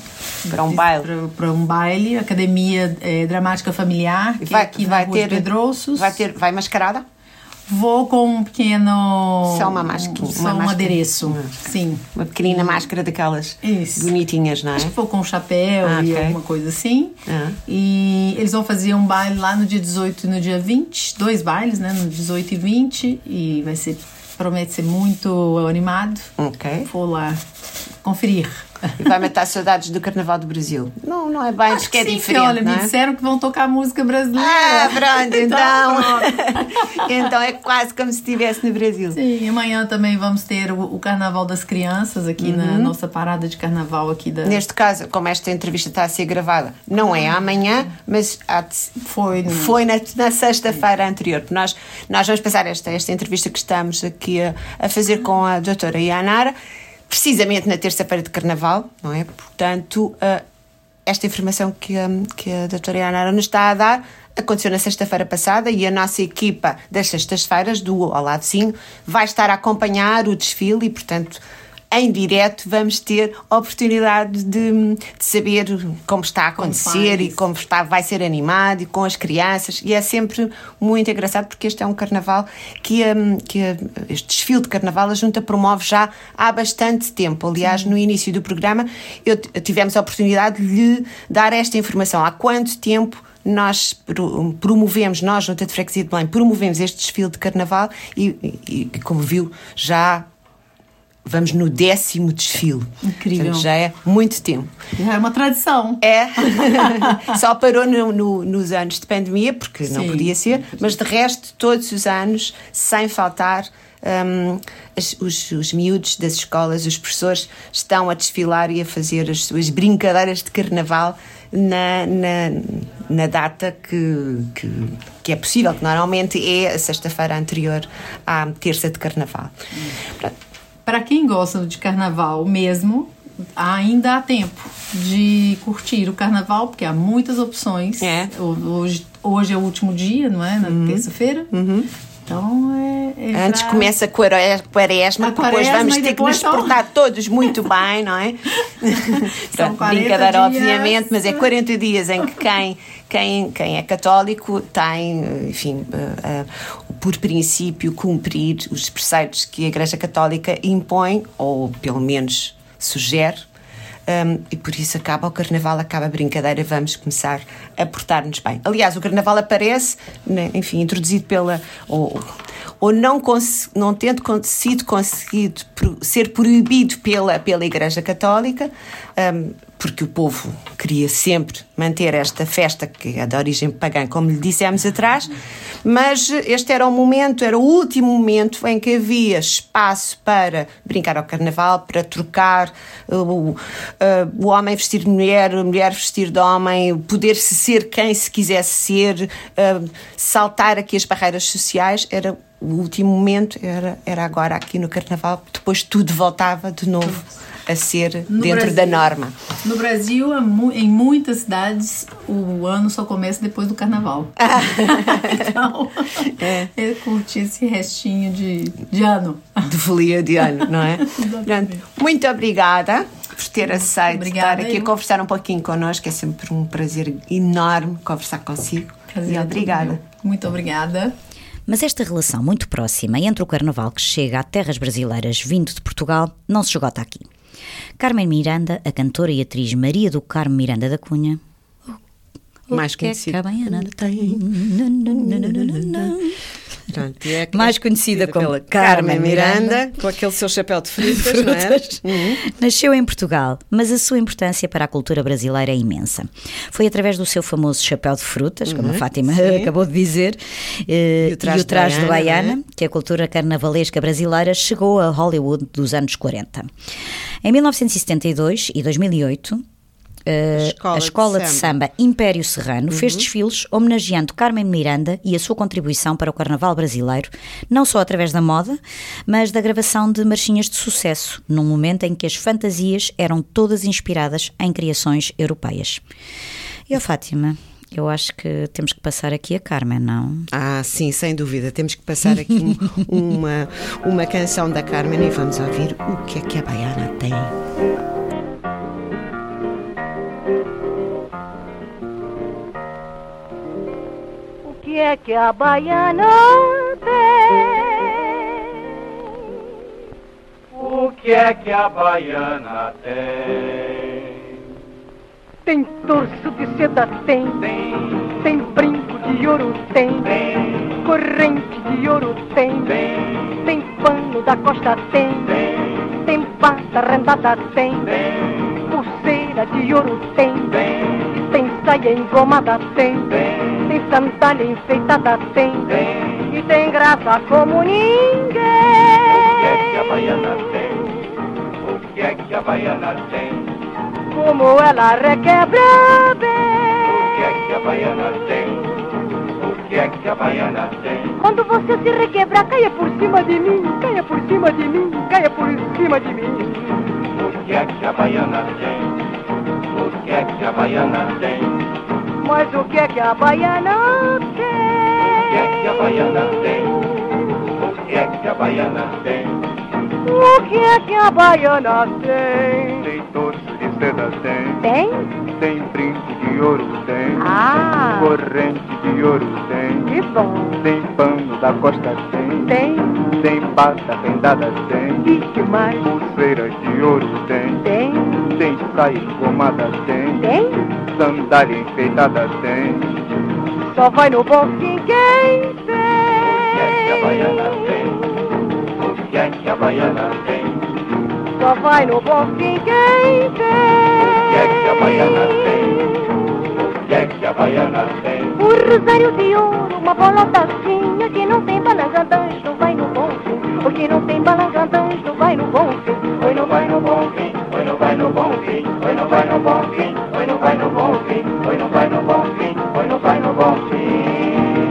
um baile, Academia Dramática Familiar, que é aqui na Rua de Pedroços. Vai mascarada? Vou com um pequeno... Só uma máscara. Um adereço, sim. Uma pequenina máscara daquelas bonitinhas, não é? Acho que vou com um chapéu e alguma coisa assim. E eles vão fazer um baile lá no dia 18 e no dia 20. 2 bailes, né? No 18 e 20. E vai ser promete ser muito animado. Ok. Vou lá conferir. E vai matar saudades do Carnaval do Brasil. Não é bem, porque é sim, diferente, olha, não é? me disseram que vão tocar música brasileira. Ah, pronto, então. Pronto. Então é quase como se estivesse no Brasil. Sim, amanhã também vamos ter o Carnaval das Crianças aqui na nossa parada de carnaval aqui da... Neste caso, como esta entrevista está a ser gravada, não é amanhã, mas foi na sexta-feira anterior. Nós vamos passar esta entrevista que estamos aqui a fazer com a doutora Yanara, precisamente na terça-feira de Carnaval, não é? Portanto, esta informação que a doutora Yanara nos está a dar aconteceu na sexta-feira passada e a nossa equipa das sextas-feiras, do Ao Lado Vizinho, vai estar a acompanhar o desfile e, portanto, em direto vamos ter a oportunidade de saber como está a acontecer e como vai ser animado e com as crianças, e é sempre muito engraçado porque este é um carnaval que este desfile de carnaval a Junta promove já há bastante tempo. Aliás, no início do programa tivemos a oportunidade de lhe dar esta informação. Há quanto tempo nós promovemos, nós, Junta de Freguesia de Belém, promovemos este desfile de carnaval e como viu, já vamos no 10º desfile. Incrível. Portanto, já é muito tempo. Já é uma tradição. É. Só parou nos anos de pandemia, porque não podia ser, mas de resto, todos os anos, sem faltar, os miúdos das escolas, os professores, estão a desfilar e a fazer as suas brincadeiras de carnaval na data que é possível, que normalmente é a sexta-feira anterior à terça de carnaval. Para quem gosta de carnaval mesmo, ainda há tempo de curtir o carnaval, porque há muitas opções. Hoje é o último dia, não é? Na terça-feira. Então antes começa a quaresma, depois vamos ter que nos portar todos muito bem, não é? Brincadeira, dias, obviamente, mas é 40 dias em que quem é católico tem, enfim, por princípio, cumprir os preceitos que a Igreja Católica impõe, ou pelo menos sugere, e por isso acaba o Carnaval, acaba a brincadeira, vamos começar a portar-nos bem. Aliás, o Carnaval aparece, enfim, introduzido ou não tendo sido conseguido ser proibido pela Igreja Católica, porque o povo queria sempre manter esta festa que é de origem pagã, como lhe dissemos atrás, mas este era o último momento em que havia espaço para brincar ao Carnaval, para trocar, o homem vestir de mulher, a mulher vestir de homem, poder-se ser quem se quisesse ser, saltar aqui as barreiras sociais. Era o último momento, era agora aqui no Carnaval, depois tudo voltava de novo a ser dentro da norma. No Brasil, em muitas cidades, o ano só começa depois do Carnaval. Então, curtir esse restinho de ano. De folia de ano, não é? Muito obrigada por ter aceito estar aqui a conversar um pouquinho connosco. É sempre um prazer enorme conversar consigo. E obrigada. Muito obrigada. Mas esta relação muito próxima entre o Carnaval que chega a terras brasileiras vindo de Portugal não se esgota aqui. Carmen Miranda, a cantora e atriz Maria do Carmo Miranda da Cunha, mais conhecida, mais conhecida como Carmen Miranda, com aquele seu chapéu de frutas, não é? Nasceu em Portugal, mas a sua importância para a cultura brasileira é imensa. Foi através do seu famoso chapéu de frutas, como a Fátima acabou de dizer, e o traje de Baiana, que a cultura carnavalesca brasileira chegou a Hollywood dos anos 40. Em 1972 e 2008, a Escola de Samba Império Serrano fez desfiles homenageando Carmen Miranda e a sua contribuição para o carnaval brasileiro, não só através da moda, mas da gravação de marchinhas de sucesso, num momento em que as fantasias eram todas inspiradas em criações europeias. E Fátima, eu acho que temos que passar aqui a Carmen, não? Ah, sim, sem dúvida. Temos que passar aqui uma canção da Carmen e vamos ouvir o que é a baiana tem. O que é que a baiana tem? O que é que a baiana tem? Tem torso de seda, tem brinco de ouro, tem corrente de ouro, tem pano pano da costa tem, tem bata rendada tem, pulseira de ouro tem, tem saia engomada tem, tem sandália enfeitada tem, e tem graça como ninguém. O que é que a baiana tem? O que é que a baiana tem? Como ela requebra bem. O que é que a baiana tem? O que é que a baiana tem? Quando você se requebrar, caia por cima de mim, caia por cima de mim, caia por cima de mim. O que é que a baiana tem? O que é que a baiana tem? Mas o que é que a baiana tem? O que é que a baiana tem? O que é que a baiana tem? O que é que a baiana tem? Tem torso de seda tem, Tem? tem brinco de ouro tem, Ah, corrente de ouro tem, que bom. tem pano da costa tem, Tem? tem bata rendada tem, E que mais? pulseira de ouro tem, Tem? tem saia engomada tem, Tem? sandália enfeitada tem. Só vai no bom fim quem O que é que a tem? baiana tem? O que é que a baiana tem? Só vai no bom fim quem O que é que a baiana tem? tem? O que é que a baiana tem? Um rosário de ouro, uma bolotacinha que não tem balangandãs, não vai no bom fim. O que não tem balangandãs, não vai no bom fim. Oi, não vai no bom fim, oi, não vai no bom fim, oi, não vai no bom fim, oi, não vai no bom fim, oi, não vai no bom fim, oi, não vai no bom fim.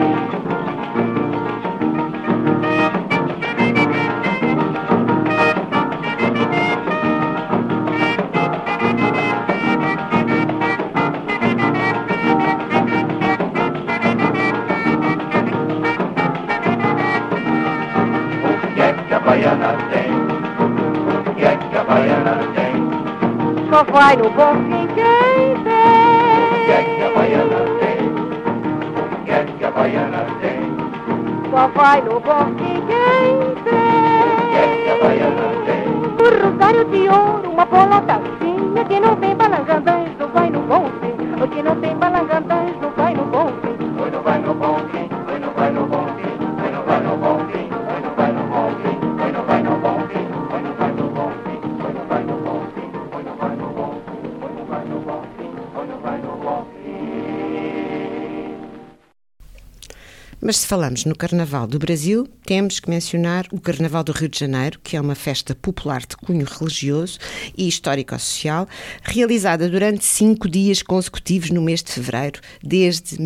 O que é que a baiana tem? O que é que a baiana tem? Só vai no bom fim quem O que é que a tem? baiana tem? O que é que a baiana tem? Só vai no bom fim quem O que é que a baiana tem? tem? Um rosário de ouro, uma bolotacinha que não tem balangandãs, não vai no bom fim. O que não tem balangandãs, não vai no bom fim. Oi, não vai no bom fim, oi, não vai no bom fim, oi, não vai no bom fim, oi, não vai no bom fim, oi, não vai no bom fim, oi, não vai no bom fim, oi, não vai no bom fim, oi, não vai no bom fim, oi, não vai no bom fim, oi, não vai no bom fim. Mas se falamos no Carnaval do Brasil, temos que mencionar o Carnaval do Rio de Janeiro, que é uma festa popular de cunho religioso e histórico-social, realizada durante 5 dias consecutivos no mês de fevereiro, desde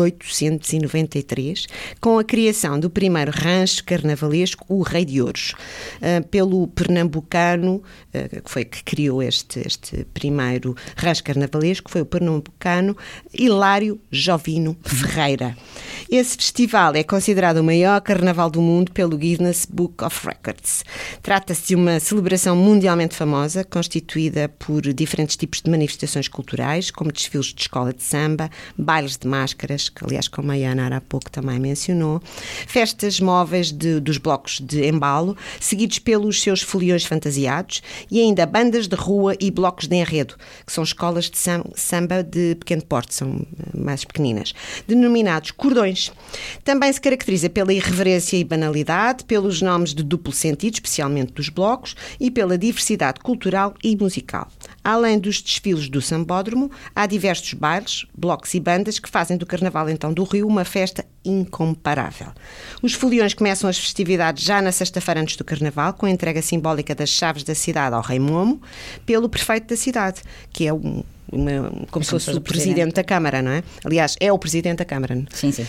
1893, com a criação do primeiro rancho carnavalesco, o Rei de Ouros, pelo pernambucano, que criou este primeiro rancho carnavalesco, foi o pernambucano Hilário Jovino Ferreira. Esse festival é considerado o maior carnaval do mundo pelo Guinness Book of Records. Trata-se de uma celebração mundialmente famosa, constituída por diferentes tipos de manifestações culturais, como desfiles de escola de samba, bailes de máscaras, que aliás, como a Ana há pouco também mencionou, festas móveis dos blocos de embalo, seguidos pelos seus foliões fantasiados, e ainda bandas de rua e blocos de enredo, que são escolas de samba de pequeno porte, são mais pequeninas, denominados cordões. Também se caracteriza pela irreverência e banalidade, pelos nomes de duplo sentido, especialmente dos blocos, e pela diversidade cultural e musical. Além dos desfiles do sambódromo, há diversos bailes, blocos e bandas que fazem do Carnaval então do Rio uma festa incomparável. Os foliões começam as festividades já na sexta-feira antes do Carnaval, com a entrega simbólica das chaves da cidade ao Rei Momo, pelo prefeito da cidade, que é como se fosse o presidente da Câmara, não é? Aliás, é o presidente da Câmara. Sim, sim.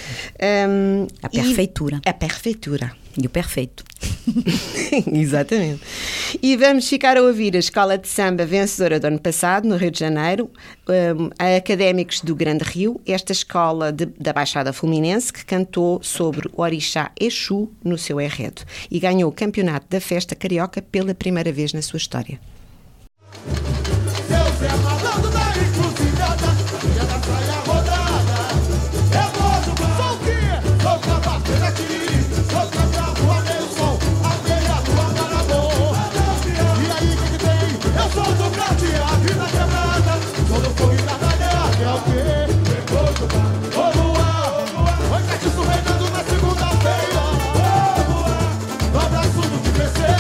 A prefeitura. A prefeitura. E o perfeito. Exatamente. E vamos ficar a ouvir a Escola de Samba vencedora do ano passado, no Rio de Janeiro, a Académicos do Grande Rio, esta escola da Baixada Fluminense, que cantou sobre o orixá Exu no seu enredo e ganhou o campeonato da festa carioca pela primeira vez na sua história. Oi, Catiço reinando na segunda-feira. No abraço do que crescer.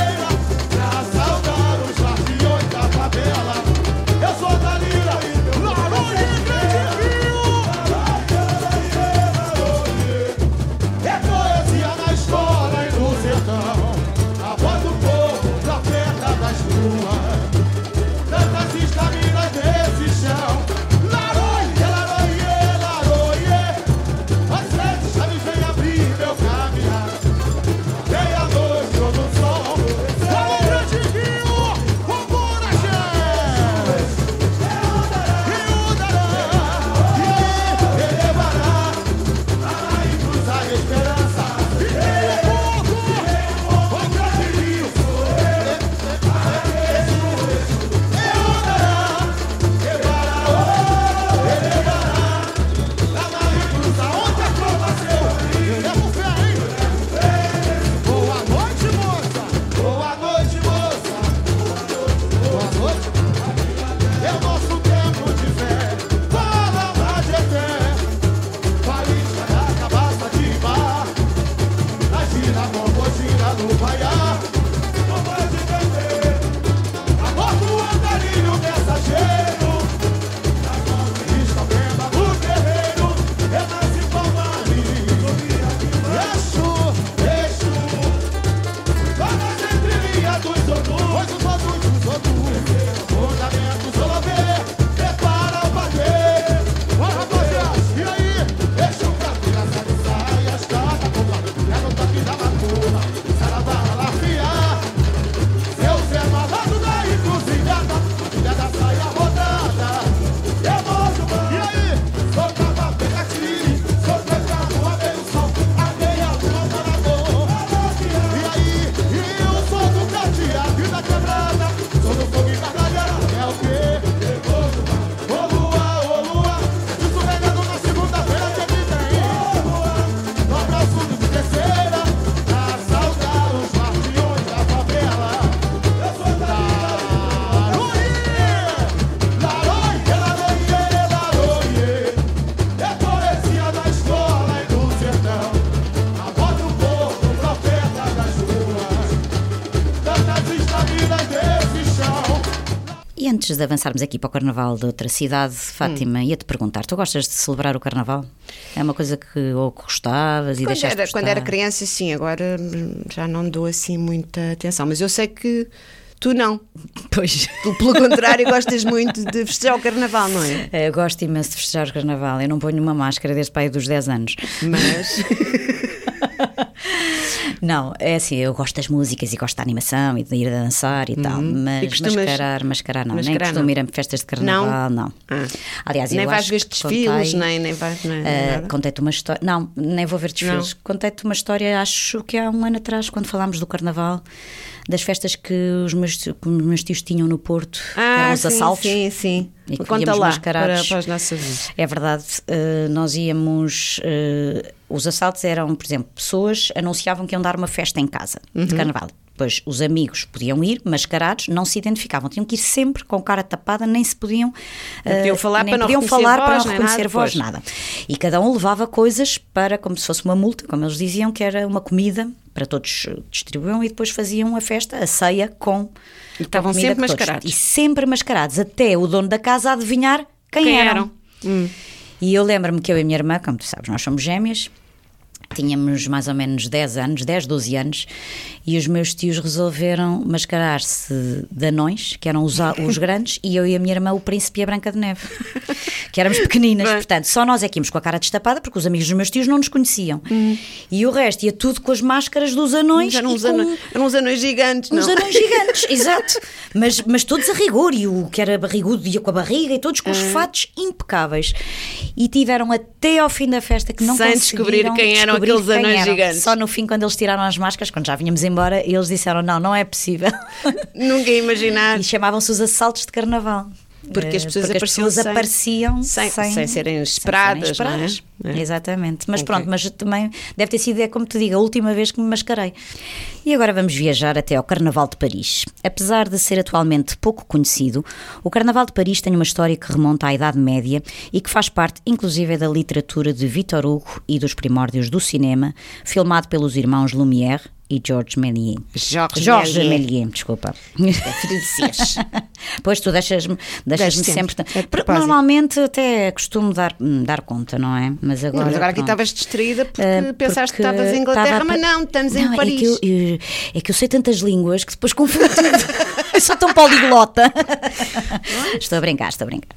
Antes de avançarmos aqui para o Carnaval de outra cidade, Fátima, ia-te perguntar, tu gostas de celebrar o Carnaval? É uma coisa que ou gostavas e deixaste de gostar? Quando era criança, sim, agora já não dou assim muita atenção, mas eu sei que tu não. Pois. Tu, pelo contrário, gostas muito de festejar o Carnaval, não é? Eu gosto imenso de festejar o Carnaval, eu não ponho uma máscara desde pai dos 10 anos. Mas... Não, é assim, eu gosto das músicas e gosto da animação e de ir a dançar e tal, mas E costumas... mascarar não, Mascarar nem costumo ir a festas de Carnaval, não. Aliás, nem eu vais acho ver que desfiles, contei, nem vais... contei-te uma história, não, nem vou ver desfiles, contei-te uma história, acho que há um ano atrás, quando falámos do Carnaval, das festas que os meus tios tinham no Porto, que eram os assaltos. Sim. E que Conta lá, para mascarados. os nossos ouvintes. É verdade, nós íamos... os assaltos eram, por exemplo, pessoas anunciavam que iam dar uma festa em casa de Carnaval. Depois os amigos podiam ir, mascarados, não se identificavam, tinham que ir sempre com cara tapada, nem se podiam falar nem para podiam não falar para não reconhecer reconhecer voz, voz, nada. E cada um levava coisas para, como se fosse uma multa, como eles diziam, que era uma comida para todos distribuíam e depois faziam a festa, a ceia com e estavam sempre mascarados. E sempre mascarados, até o dono da casa adivinhar quem eram. E eu lembro-me que eu e a minha irmã, como tu sabes, nós somos gêmeas, tínhamos mais ou menos 10 anos, 10, 12 anos, e os meus tios resolveram mascarar-se de anões, que eram os grandes, e eu e a minha irmã o Príncipe e a Branca de Neve, que éramos pequeninas, portanto, só nós é que íamos com a cara destapada, porque os amigos dos meus tios não nos conheciam. E o resto ia tudo com as máscaras dos anões. Eram uns anões gigantes, não? Uns anões gigantes, exato. Mas todos a rigor, e o que era barrigudo ia com a barriga, e todos com os fatos impecáveis. E tiveram até ao fim da festa que não conseguiram descobrir quem eram aqueles anões gigantes. Só no fim, quando eles tiraram as máscaras, quando já vínhamos embora, eles disseram, não é possível. Nunca ia imaginar. E chamavam-se os assaltos de Carnaval. Porque as pessoas apareciam sem serem esperadas, não é? Exatamente. Mas pronto, mas também deve ter sido, como te digo, a última vez que me mascarei. E agora vamos viajar até ao Carnaval de Paris. Apesar de ser atualmente pouco conhecido, o Carnaval de Paris tem uma história que remonta à Idade Média e que faz parte, inclusive, da literatura de Victor Hugo e dos primórdios do cinema, filmado pelos irmãos Lumière e Georges Méliès. Georges Méliès, desculpa. Francês. Pois tu deixas-me sempre. Normalmente até costumo dar conta, não é? Mas agora aqui estavas distraída porque pensaste que estavas em Inglaterra, mas não, estamos em Paris. É que eu sei tantas línguas que depois confundo tudo. Eu sou tão poliglota. Estou a brincar.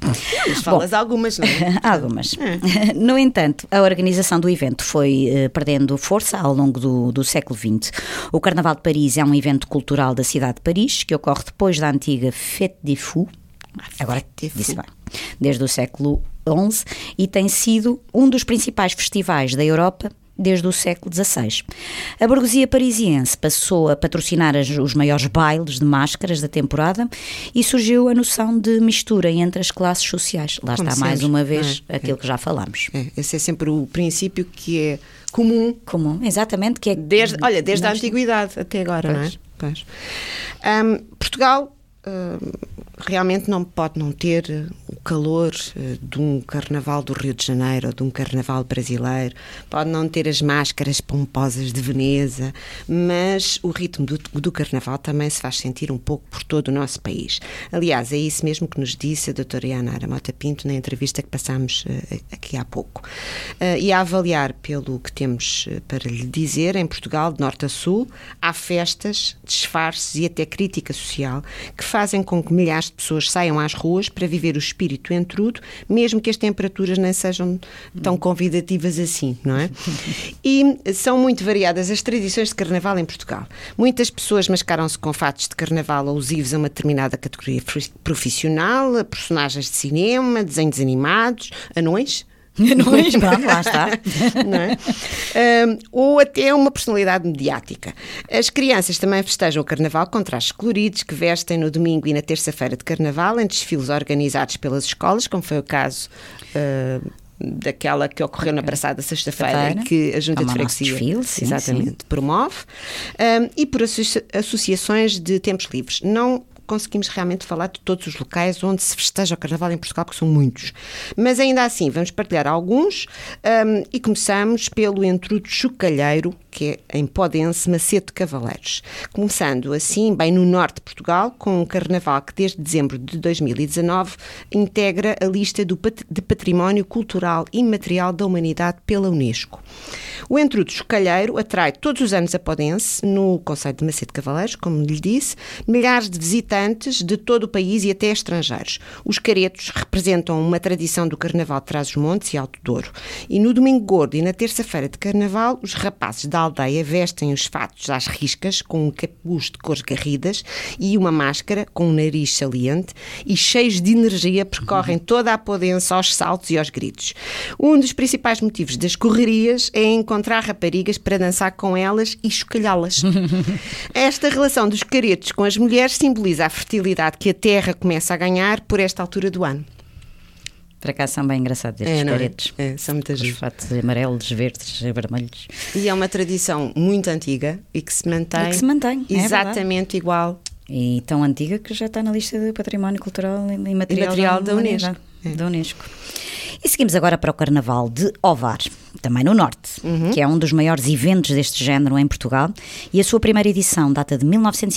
Mas falas algumas, não é? Algumas. No entanto, a organização do evento foi perdendo força ao longo do século XX. O Carnaval de Paris é um evento cultural da cidade de Paris, que ocorre depois da antiga Fête des Fous, agora disse bem, desde o século XI, e tem sido um dos principais festivais da Europa desde o século XVI. A burguesia parisiense passou a patrocinar os maiores bailes de máscaras da temporada e surgiu a noção de mistura entre as classes sociais. Lá está mais uma vez aquilo que já falámos. Esse é sempre o princípio que é comum. Exatamente. Que é desde a antiguidade até agora, não é? Pois. Portugal realmente não pode não ter o calor de um carnaval do Rio de Janeiro ou de um carnaval brasileiro, pode não ter as máscaras pomposas de Veneza, mas o ritmo do carnaval também se faz sentir um pouco por todo o nosso país. Aliás, é isso mesmo que nos disse a doutora Yanara Mota Pinto na entrevista que passámos aqui há pouco. E a avaliar pelo que temos para lhe dizer, em Portugal, de norte a sul, há festas, disfarces e até crítica social que fazem com que milhares de pessoas saiam às ruas para viver o espírito entrudo, mesmo que as temperaturas nem sejam tão convidativas assim, não é? E são muito variadas as tradições de carnaval em Portugal. Muitas pessoas mascaram-se com fatos de carnaval alusivos a uma determinada categoria profissional, a personagens de cinema, desenhos animados, anões, pronto, lá está. Não é? Ou até uma personalidade mediática. As crianças também festejam o carnaval com trajes coloridos que vestem no domingo e na terça-feira de carnaval em desfiles organizados pelas escolas, como foi o caso daquela que ocorreu na passada sexta-feira, que a Junta de Freguesia promove, e por associações de tempos livres. Não conseguimos realmente falar de todos os locais onde se festeja o Carnaval em Portugal, porque são muitos. Mas ainda assim, vamos partilhar alguns e começamos pelo entrudo chocalheiro que é em Podense, Macedo de Cavaleiros. Começando assim, bem no norte de Portugal, com um carnaval que desde dezembro de 2019 integra a lista de Património Cultural Imaterial da Humanidade pela Unesco. O Entrudo Chocalheiro atrai todos os anos a Podense, no concelho de Macedo de Cavaleiros, como lhe disse, milhares de visitantes de todo o país e até estrangeiros. Os caretos representam uma tradição do Carnaval de Trás-os-Montes e Alto Douro. E no domingo gordo e na terça-feira de Carnaval, os rapazes da aldeia vestem os fatos às riscas, com um capuz de cores garridas e uma máscara com um nariz saliente e cheios de energia percorrem toda a Podense aos saltos e aos gritos. Um dos principais motivos das correrias é encontrar raparigas para dançar com elas e chocalhá-las. Esta relação dos caretos com as mulheres simboliza a fertilidade que a terra começa a ganhar por esta altura do ano. Para cá são bem engraçados estes caretos. São muito os fatos amarelos, verdes, vermelhos. E é uma tradição muito antiga e que se mantém, exatamente igual. E tão antiga que já está na lista de Património Cultural e Imaterial da Unesco. Da Unesco. E seguimos agora para o Carnaval de Ovar, também no Norte, que é um dos maiores eventos deste género em Portugal, e a sua primeira edição data de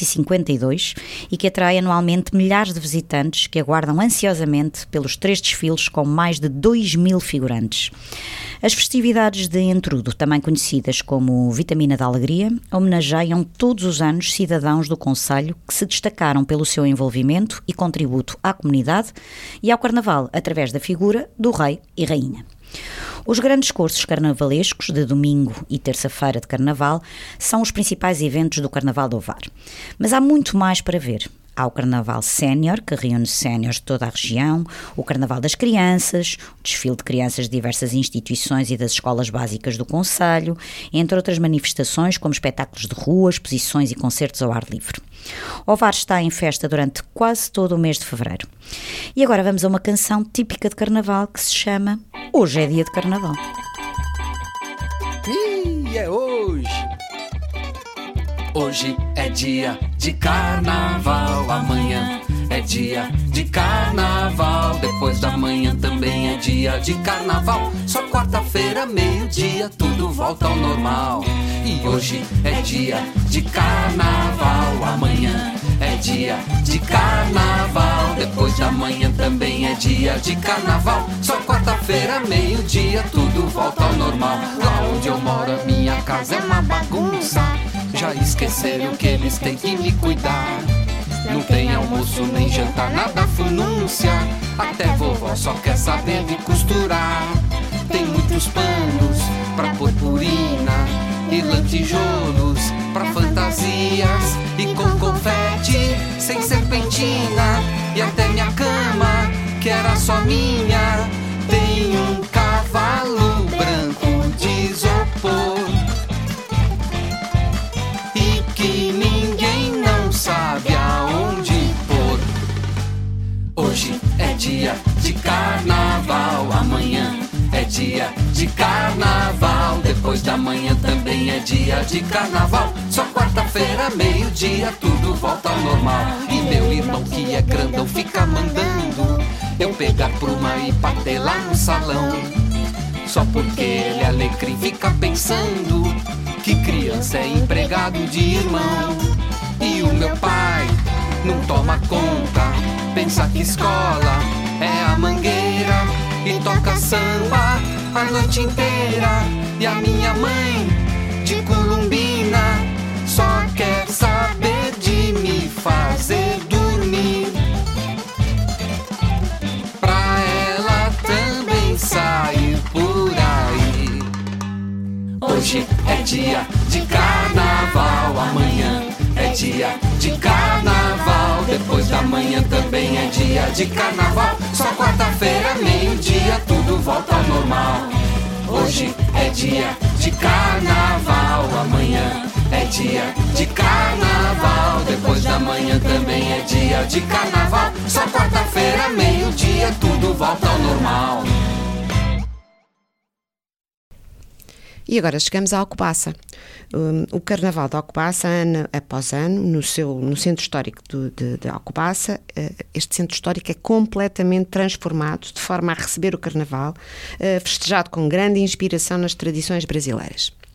1952 e que atrai anualmente milhares de visitantes que aguardam ansiosamente pelos 3 desfiles com mais de 2.000 figurantes. As festividades de Entrudo, também conhecidas como Vitamina da Alegria, homenageiam todos os anos cidadãos do concelho que se destacaram pelo seu envolvimento e contributo à comunidade e ao Carnaval através da figura do Rei e Rainha. Os grandes cursos carnavalescos de domingo e terça-feira de Carnaval são os principais eventos do Carnaval de Ovar. Mas há muito mais para ver. Há o Carnaval Sénior, que reúne séniores de toda a região, o Carnaval das Crianças, o desfile de crianças de diversas instituições e das escolas básicas do concelho, entre outras manifestações como espetáculos de rua, exposições e concertos ao ar livre. Ovar está em festa durante quase todo o mês de fevereiro. E agora vamos a uma canção típica de Carnaval que se chama Hoje é Dia de Carnaval. E é hoje! Hoje é dia de carnaval, amanhã é dia de carnaval, depois da manhã também é dia de carnaval. Só quarta-feira, meio-dia, tudo volta ao normal. E hoje é dia de carnaval, amanhã é dia de carnaval, depois da manhã também é dia de carnaval. Só quarta-feira, meio-dia, tudo volta ao normal. Lá onde eu moro, a minha casa é uma bagunça. Já esqueceram que eles têm que me cuidar. Não tem almoço nem jantar, nada funúncia. Até vovó só quer saber de costurar. Tem muitos panos pra purpurina e lantijoulos pra fantasias, e com confete sem serpentina. E até minha cama, que era só minha, tem um cavalo branco de isopor que ninguém não sabe aonde pôr. Hoje é dia de carnaval, amanhã é dia de carnaval, depois da manhã também é dia de carnaval. Só quarta-feira, meio-dia, tudo volta ao normal. E meu irmão que é grandão fica mandando eu pegar bruma e bater lá no salão. Só porque ele é alecrim fica pensando que criança é empregado de irmão. E o meu pai não toma conta, pensa que escola é a mangueira e toca samba a noite inteira. E a minha mãe, de Culumbina, só quer saber de me fazer dormir, pra ela também sair por aí. Hoje é dia de carnaval, amanhã é dia de carnaval, depois da manhã também é dia de carnaval. Só quarta-feira, meio-dia, tudo volta ao normal. Hoje é dia de carnaval, amanhã é dia de carnaval, depois da manhã também é dia de carnaval. Só quarta-feira, meio-dia, tudo volta ao normal. E agora chegamos à Alcobaça. O Carnaval da Alcobaça, ano após ano, no centro histórico de Alcobaça, este centro histórico é completamente transformado de forma a receber o Carnaval, festejado com grande inspiração nas tradições brasileiras.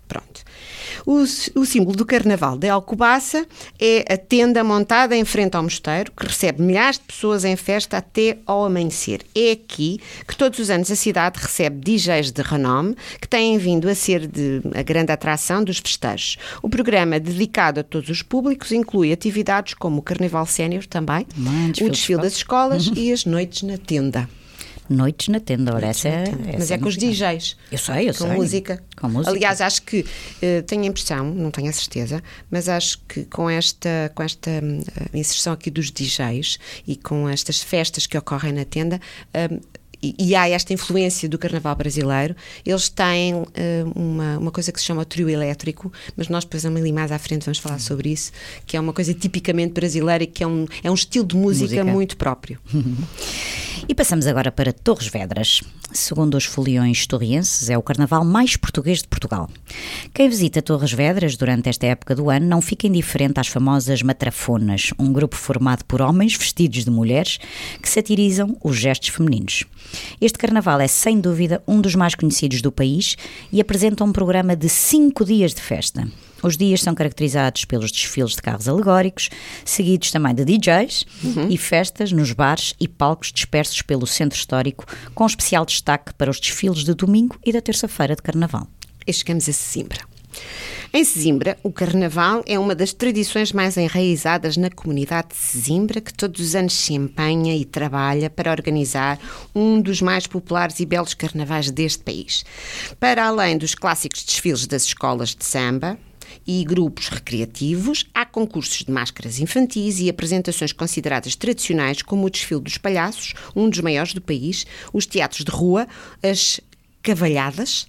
Pronto. O símbolo do Carnaval de Alcobaça é a tenda montada em frente ao mosteiro, que recebe milhares de pessoas em festa até ao amanhecer. É aqui que todos os anos a cidade recebe DJs de renome, que têm vindo a ser a grande atração dos festejos. O programa, dedicado a todos os públicos, inclui atividades como o Carnaval Sénior também, o desfile das escolas e as noites na tenda. Noites na tenda, olha, essa mas é com os DJs. Eu sei. Com música. Aliás, acho que, tenho a impressão, não tenho a certeza, mas acho que com esta inserção aqui dos DJs e com estas festas que ocorrem na tenda, e há esta influência do Carnaval brasileiro, eles têm uma coisa que se chama o trio elétrico, mas nós depois ali mais à frente vamos falar sobre isso, que é uma coisa tipicamente brasileira e que é um estilo de música muito próprio. E passamos agora para Torres Vedras. Segundo os foliões torrienses, é o carnaval mais português de Portugal. Quem visita Torres Vedras durante esta época do ano não fica indiferente às famosas matrafonas, um grupo formado por homens vestidos de mulheres que satirizam os gestos femininos. Este carnaval é, sem dúvida, um dos mais conhecidos do país e apresenta um programa de 5 dias de festa. Os dias são caracterizados pelos desfiles de carros alegóricos, seguidos também de DJs e festas nos bares e palcos dispersos pelo centro histórico, com especial destaque para os desfiles de domingo e da terça-feira de carnaval. E chegamos a Sesimbra. Em Sesimbra, o carnaval é uma das tradições mais enraizadas na comunidade de Sesimbra, que todos os anos se empenha e trabalha para organizar um dos mais populares e belos carnavais deste país. Para além dos clássicos desfiles das escolas de samba e grupos recreativos, há concursos de máscaras infantis e apresentações consideradas tradicionais, como o desfile dos palhaços, um dos maiores do país, os teatros de rua, as cavalhadas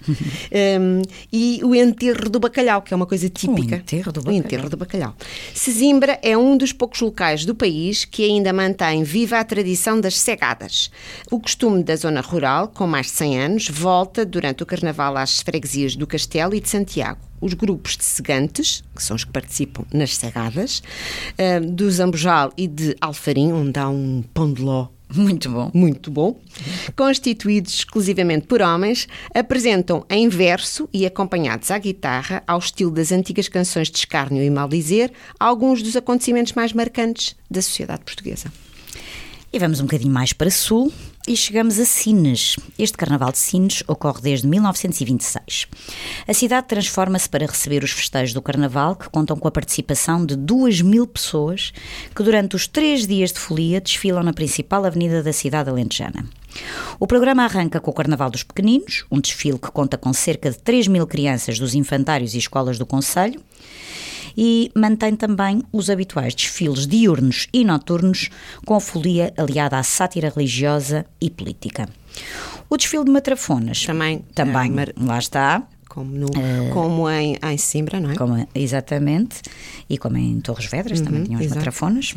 e o enterro do bacalhau, que é uma coisa típica. O enterro do bacalhau. Sesimbra é um dos poucos locais do país que ainda mantém viva a tradição das cegadas. O costume da zona rural, com mais de 100 anos, volta durante o carnaval às freguesias do Castelo e de Santiago. Os grupos de cegantes, que são os que participam nas cegadas, do Zambojal e de Alfarim, onde há um pão de ló muito bom, constituídos exclusivamente por homens, apresentam em verso e acompanhados à guitarra, ao estilo das antigas canções de escárnio e maldizer, alguns dos acontecimentos mais marcantes da sociedade portuguesa. E vamos um bocadinho mais para sul e chegamos a Sines. Este carnaval de Sines ocorre desde 1926. A cidade transforma-se para receber os festejos do carnaval, que contam com a participação de 2.000 pessoas, que durante os 3 dias de folia desfilam na principal avenida da cidade alentejana. O programa arranca com o Carnaval dos Pequeninos, um desfile que conta com cerca de 3.000 crianças dos infantários e escolas do concelho, e mantém também os habituais desfiles diurnos e noturnos, com a folia aliada à sátira religiosa e política. O desfile de matrafonas também lá está. Como em Sesimbra, não é? Exatamente. E como em Torres Vedras também tinham as matrafonas.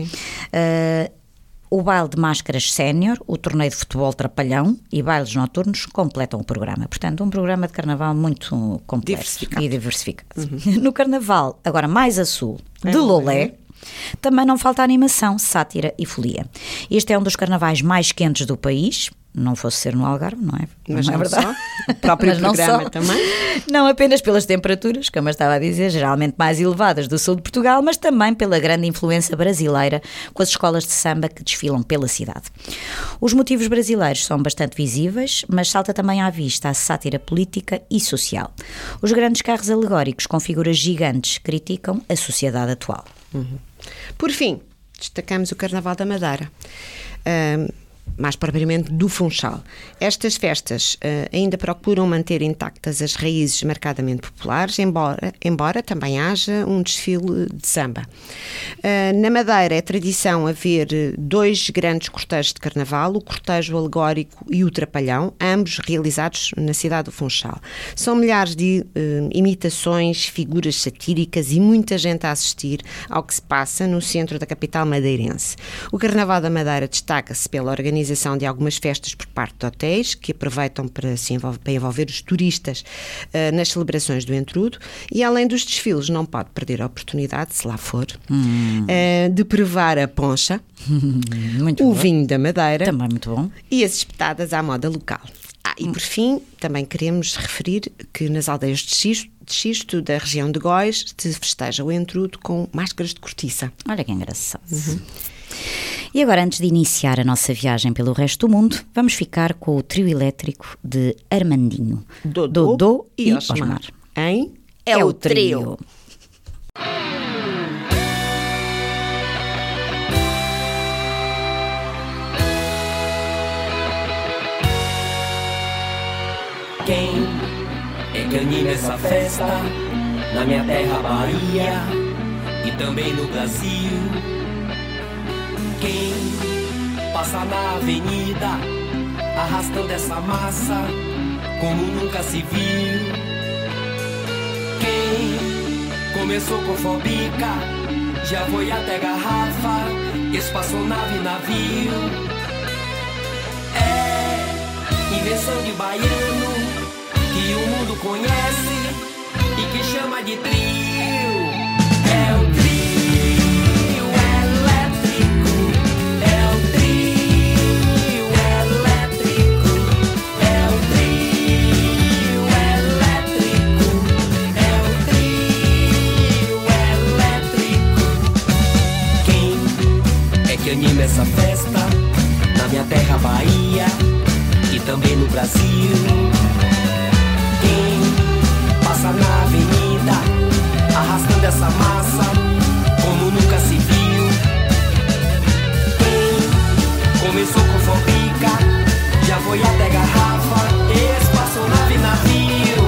O baile de máscaras sénior, o torneio de futebol trapalhão e bailes noturnos completam o programa. Portanto, um programa de carnaval muito complexo e diversificado. No carnaval, agora mais a sul, de Lolé, também não falta animação, sátira e folia. Este é um dos carnavais mais quentes do país. Não fosse ser no Algarve, não é? Mas não é verdade. Só. O próprio programa também. Não apenas pelas temperaturas, como eu estava a dizer, geralmente mais elevadas do sul de Portugal, mas também pela grande influência brasileira com as escolas de samba que desfilam pela cidade. Os motivos brasileiros são bastante visíveis, mas salta também à vista a sátira política e social. Os grandes carros alegóricos com figuras gigantes criticam a sociedade atual. Por fim, destacamos o Carnaval da Madeira. Mais propriamente do Funchal. Estas festas ainda procuram manter intactas as raízes marcadamente populares, embora também haja um desfile de samba. Na Madeira é tradição haver 2 grandes cortejos de carnaval, o cortejo alegórico e o trapalhão, ambos realizados na cidade do Funchal. São milhares de imitações, figuras satíricas e muita gente a assistir ao que se passa no centro da capital madeirense. O Carnaval da Madeira destaca-se pela organização de algumas festas por parte de hotéis, que aproveitam para envolver os turistas nas celebrações do entrudo, e além dos desfiles não pode perder a oportunidade, se lá for, de provar a poncha, o vinho da Madeira, também muito bom, e as espetadas à moda local. E por fim, também queremos referir que nas aldeias de xisto de xisto da região de Góis se festeja o entrudo com máscaras de cortiça. Olha que engraçado. E agora, antes de iniciar a nossa viagem pelo resto do mundo, vamos ficar com o trio elétrico de Armandinho, Dodô e Osmar. Hein? É o trio. Quem é que anima essa festa na minha terra Bahia e também no Brasil? Quem passa na avenida arrastando essa massa como nunca se viu? Quem começou com fobica já foi até garrafa, espaçonave, navio. É invenção de baiano que o mundo conhece e que chama de trio. É o trio elétrico, é o trio elétrico, é o trio elétrico, é o trio elétrico. Quem é que anima essa festa na minha terra Bahia e também no Brasil? Passa na avenida arrastando essa massa como nunca se viu. Quem começou com fobica já foi até garrafa, espaçonave, navio.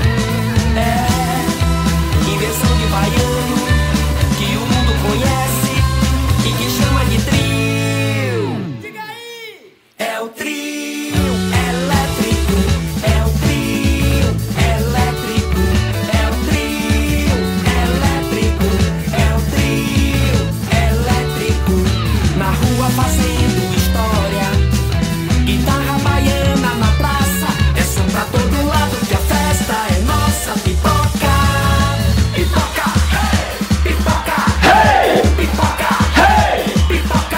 É invenção de baiano que o mundo conhece e que chama de trio. Diga aí! É o trio. Fazendo história, guitarra baiana na praça, é som pra todo lado que a festa é nossa. Pipoca, pipoca, hey! Pipoca, hey! Pipoca, hey! Pipoca,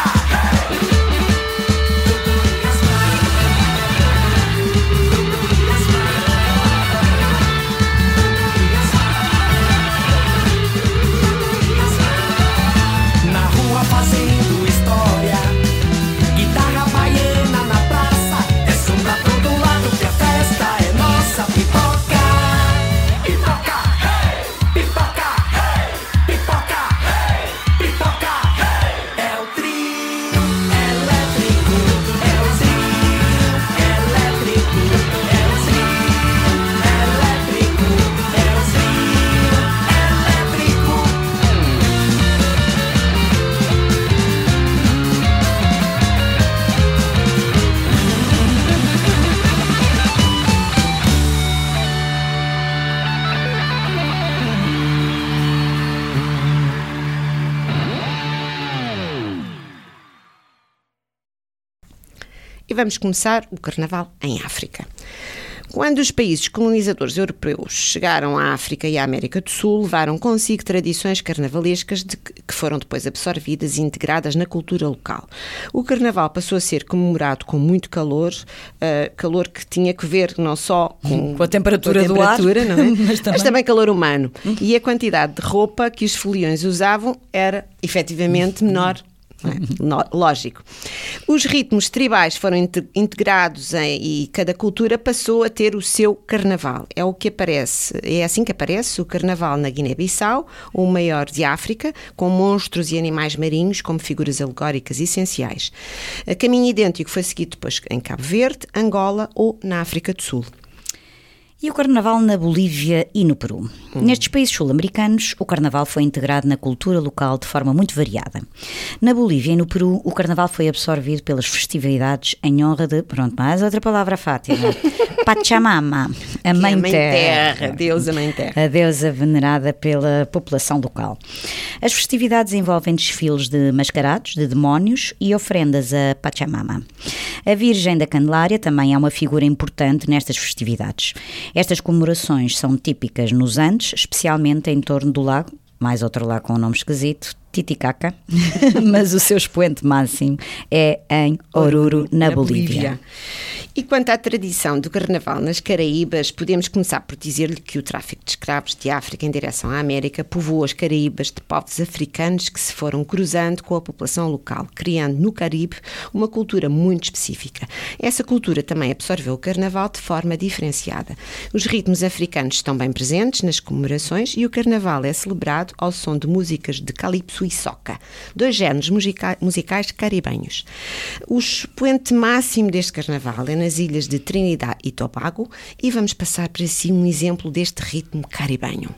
na rua fazendo história, guitarra baiana na praça, é som pra todo lado que a festa é nossa. Pipoca, pipoca, hey! Pipoca, hey! Pipoca, hey! Pipoca, hey! É o trio elétrico, é o trio elétrico, é o trio elétrico, é o trio elétrico. E vamos começar o Carnaval em África. Quando os países colonizadores europeus chegaram à África e à América do Sul, levaram consigo tradições carnavalescas que foram depois absorvidas e integradas na cultura local. O Carnaval passou a ser comemorado com muito calor, calor que tinha que ver não só com a temperatura do ar, não é? mas também calor humano. E a quantidade de roupa que os foliões usavam era efetivamente menor. Lógico. Os ritmos tribais foram integrados e cada cultura passou a ter o seu carnaval. É assim que aparece o carnaval na Guiné-Bissau, o maior de África, com monstros e animais marinhos como figuras alegóricas essenciais. A caminho idêntico foi seguido depois em Cabo Verde, Angola ou na África do Sul. E o Carnaval na Bolívia e no Peru. Nestes países sul-americanos, o Carnaval foi integrado na cultura local de forma muito variada. Na Bolívia e no Peru, o Carnaval foi absorvido pelas festividades em honra de, mais outra palavra, Fátima, Pachamama, a Mãe Terra, a deusa Mãe Terra. A deusa venerada pela população local. As festividades envolvem desfiles de mascarados, de demónios e oferendas a Pachamama. A Virgem da Candelária também é uma figura importante nestas festividades. Estas comemorações são típicas nos Andes, especialmente em torno do lago, mais outro lago com um nome esquisito, Titicaca, mas o seu expoente máximo é em Oruro, na Bolívia. E quanto à tradição do carnaval nas Caraíbas, podemos começar por dizer-lhe que o tráfico de escravos de África em direção à América povoou as Caraíbas de povos africanos que se foram cruzando com a população local, criando no Caribe uma cultura muito específica. Essa cultura também absorveu o carnaval de forma diferenciada. Os ritmos africanos estão bem presentes nas comemorações e o carnaval é celebrado ao som de músicas de calypso e soca, 2 géneros musicais caribenhos. O expoente máximo deste carnaval é nas ilhas de Trinidad e Tobago e vamos passar para si um exemplo deste ritmo caribenho.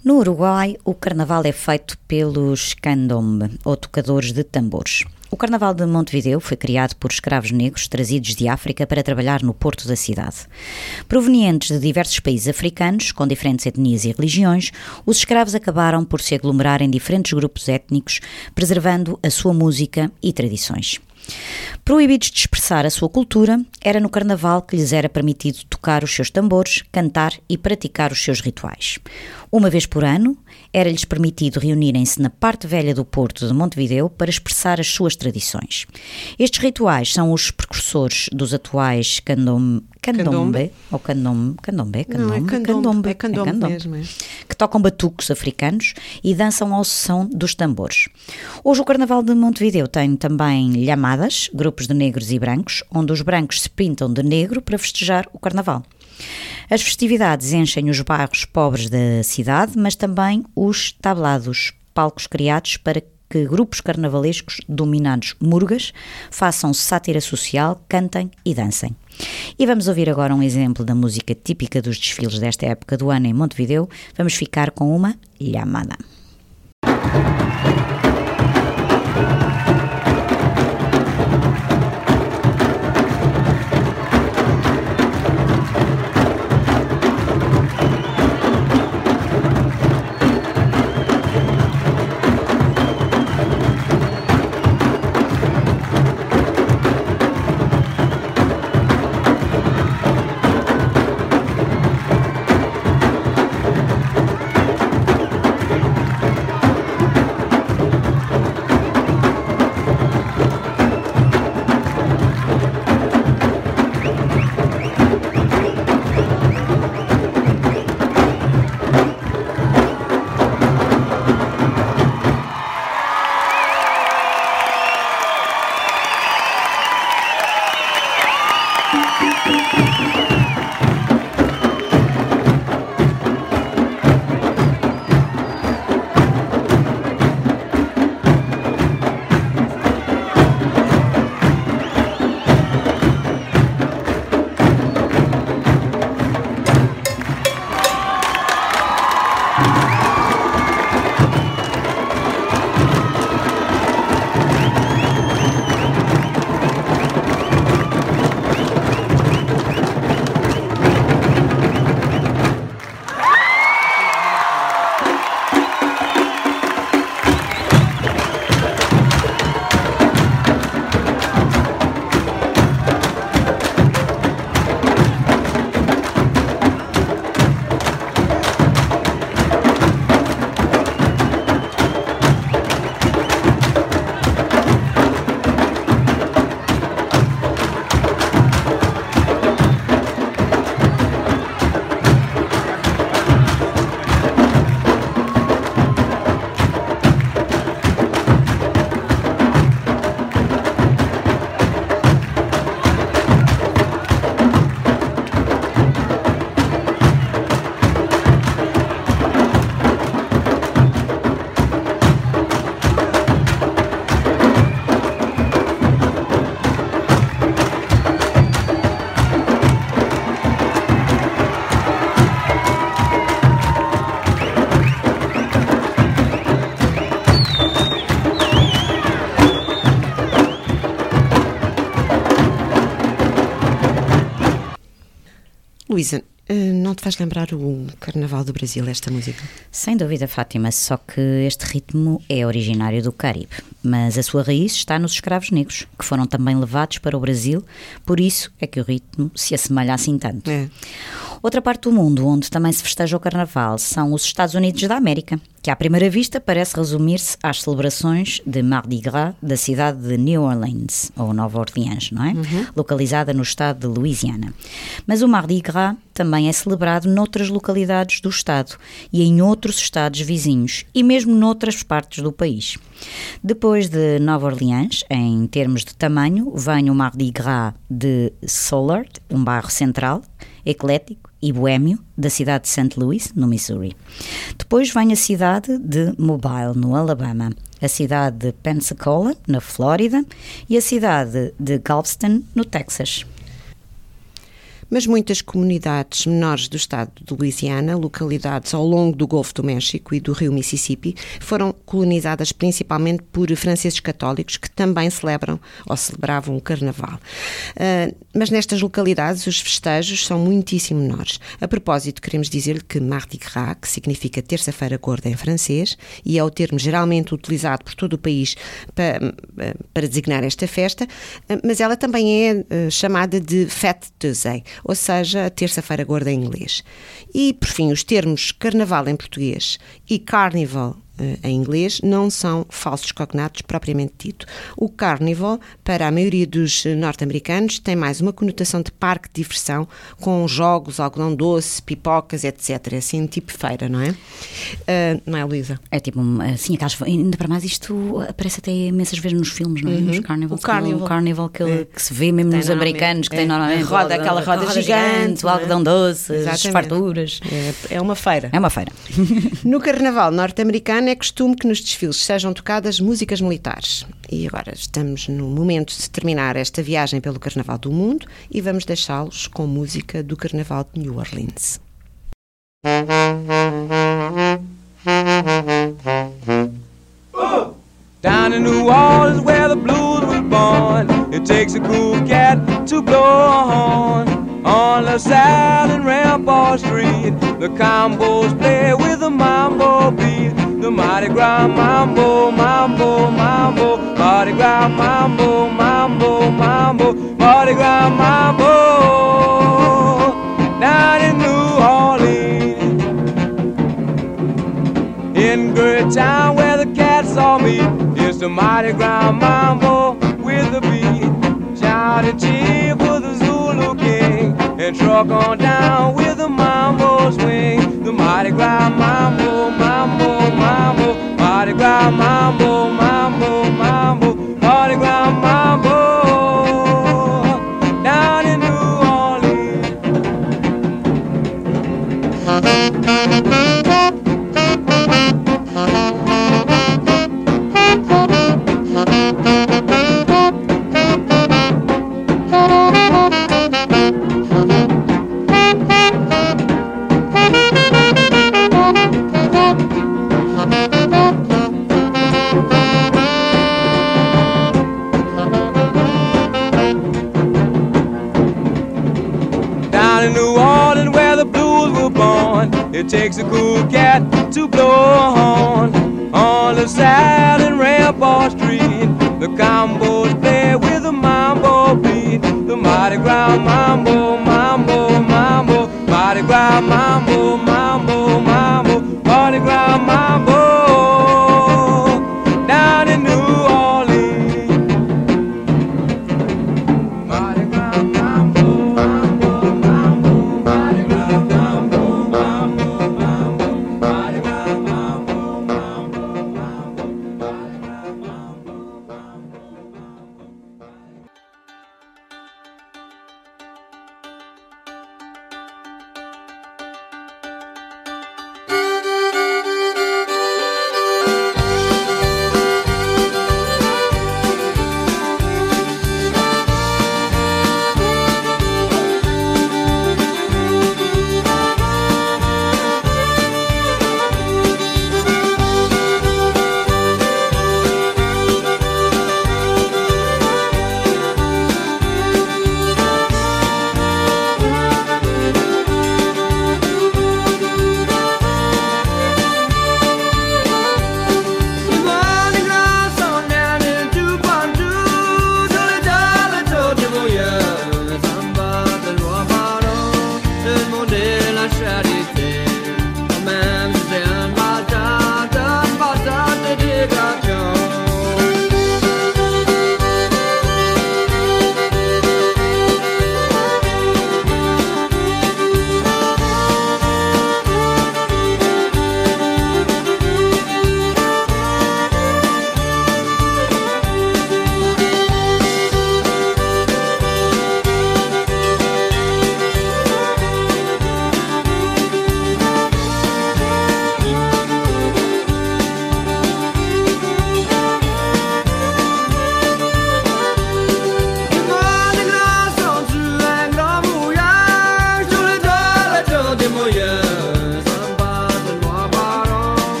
No Uruguai, o carnaval é feito pelos candombe, ou tocadores de tambores. O Carnaval de Montevideo foi criado por escravos negros trazidos de África para trabalhar no porto da cidade. Provenientes de diversos países africanos, com diferentes etnias e religiões, os escravos acabaram por se aglomerar em diferentes grupos étnicos, preservando a sua música e tradições. Proibidos de expressar a sua cultura, era no Carnaval que lhes era permitido tocar os seus tambores, cantar e praticar os seus rituais. Uma vez por ano, era-lhes permitido reunirem-se na parte velha do porto de Montevideo para expressar as suas tradições. Estes rituais são os precursores dos atuais candombe mesmo, que tocam batucos africanos e dançam ao som dos tambores. Hoje o Carnaval de Montevideo tem também lhamadas, grupos de negros e brancos, onde os brancos se pintam de negro para festejar o Carnaval. As festividades enchem os bairros pobres da cidade, mas também os tablados, palcos criados para que grupos carnavalescos dominados murgas façam sátira social, cantem e dancem. E vamos ouvir agora um exemplo da música típica dos desfiles desta época do ano em Montevideo. Vamos ficar com uma lhamada. Luísa, não te faz lembrar o Carnaval do Brasil, esta música? Sem dúvida, Fátima, só que este ritmo é originário do Caribe, mas a sua raiz está nos escravos negros, que foram também levados para o Brasil, por isso é que o ritmo se assemelha assim tanto. Outra parte do mundo onde também se festeja o Carnaval são os Estados Unidos da América, que à primeira vista parece resumir-se às celebrações de Mardi Gras da cidade de New Orleans, ou Nova Orleans, não é? Localizada no estado de Louisiana. Mas o Mardi Gras também é celebrado noutras localidades do estado e em outros estados vizinhos e mesmo noutras partes do país. Depois de Nova Orleans, em termos de tamanho, vem o Mardi Gras de Soulard, um bairro central, eclético e boêmio da cidade de St. Louis, no Missouri. Depois vem a cidade de Mobile, no Alabama, a cidade de Pensacola, na Flórida, e a cidade de Galveston, no Texas. mas muitas comunidades menores do estado de Louisiana, localidades ao longo do Golfo do México e do rio Mississippi, foram colonizadas principalmente por franceses católicos que também celebravam o Carnaval. Mas nestas localidades os festejos são muitíssimo menores. A propósito, queremos dizer-lhe que Mardi Gras, que significa terça-feira gorda em francês, e é o termo geralmente utilizado por todo o país para designar esta festa, mas ela também é chamada de Fête Tuesday, ou seja, a terça-feira gorda em inglês. E, por fim, os termos carnaval em português e carnival em inglês não são falsos cognatos propriamente dito. O carnival, para a maioria dos norte-americanos, tem mais uma conotação de parque de diversão, com jogos, algodão doce, pipocas, etc. Assim, tipo feira, não é? Não é, Luísa? É tipo, assim, ainda para mais isto aparece até imensas vezes nos filmes, não é? Nos Carnival. O Carnival que se vê mesmo nos americanos, que tem normalmente aquela roda gigante, o algodão doce, as farturas. É uma feira. É uma feira. No Carnaval norte-americano é costume que nos desfiles sejam tocadas músicas militares. E agora estamos no momento de terminar esta viagem pelo Carnaval do mundo e vamos deixá-los com música do Carnaval de New Orleans. Down in New Orleans where the blues was born, it takes a cool cat to blow a horn. On LaSalle and Rampart Street, the combos play with the mambo beat. The Mardi Gras mambo, mambo, mambo, Mardi Gras mambo, mambo, mambo, Mardi Gras mambo. Down in New Orleans, in Great Town where the cats all meet, it's the Mardi Gras mambo with the beat. Shout and cheer for the Zulu King, and truck on down with the mambo swing. The Mardi Gras mambo, mambo, mambo, Mardi Gras mambo, mambo, mambo, Mardi Gras mambo. Down in New Orleans. It takes a cool cat to blow a horn. On LaSalle and Rampart Street, the combos play with the mambo beat. The Mardi Gras mambo, mambo, mambo, Mardi Gras mambo, mambo, mambo, Mardi Gras mambo. Down in New Orleans, Mardi Gras mambo, mambo, mambo, Mardi Gras mambo, mambo, mambo, Mardi Gras mambo, mambo, mambo, Mardi Gras.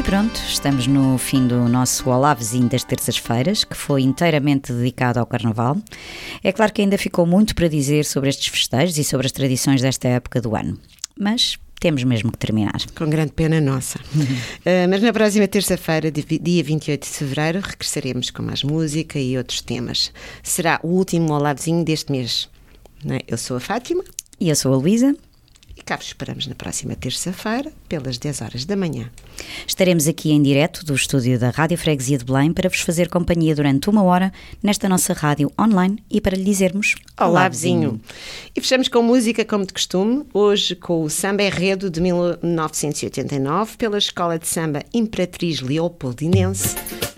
E pronto, estamos no fim do nosso Olá Vizinho das terças-feiras, que foi inteiramente dedicado ao Carnaval. É claro que ainda ficou muito para dizer sobre estes festejos e sobre as tradições desta época do ano, mas temos mesmo que terminar. Com grande pena nossa. Mas na próxima terça-feira, dia 28 de fevereiro, regressaremos com mais música e outros temas. Será o último Olá Vizinho deste mês. Eu sou a Fátima. E eu sou a Luísa. E cá vos esperamos na próxima terça-feira, pelas 10 horas da manhã. Estaremos aqui em direto do estúdio da Rádio Freguesia de Belém para vos fazer companhia durante 1 hora nesta nossa rádio online e para lhe dizermos Olá Vizinho. E fechamos com música como de costume, hoje com o Samba Enredo de 1989, pela Escola de Samba Imperatriz Leopoldinense.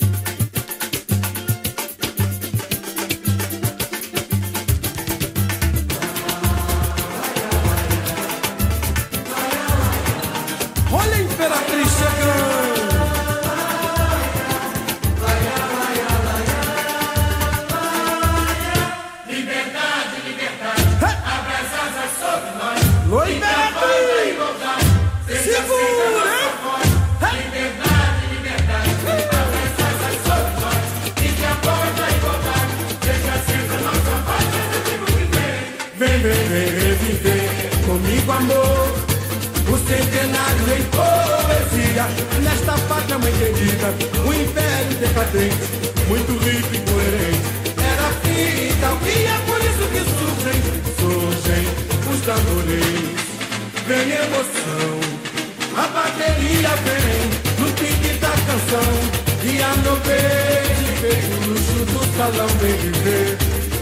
Nesta pátria mãe querida, o império decadente, muito rico e coerente, era fita, e é por isso que surgem os tamborins. Vem emoção, a bateria vem, no pique da canção, e a nobreza e beijo no luxo do salão. Vem viver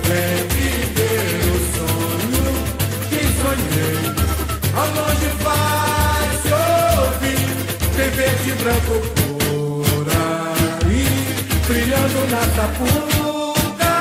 o sonho que sonhei, ao longe vai se ouvir. Tem verde e branco por aí, brilhando na Sapucaí.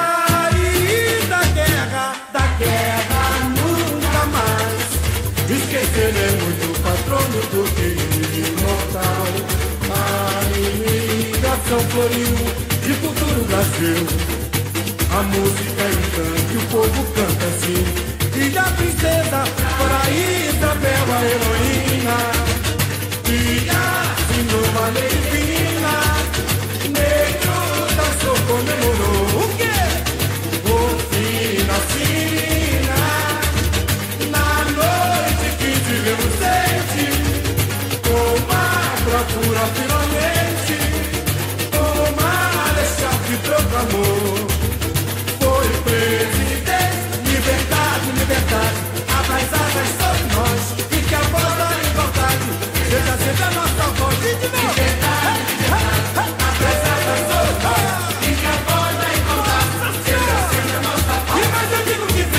Da guerra nunca mais esqueceremos do patrono do querido imortal. A imigração floriu de futuro Brasil, a música encanta e o povo canta assim. E da princesa para Isabel a heroína, e assim numa levina, negro dançou, comemorou o quê? O fim da sina, na noite que tivemos sede, com uma procura finalmente, o marechal que proclamou, foi presidente, liberdade, a paisagem sobre nós, e que a voz da liberdade seja sempre a nossa voz. Liberdade, a presença sobre nós, e que a voz da igualdade seja sempre a nossa voz. E mais eu digo que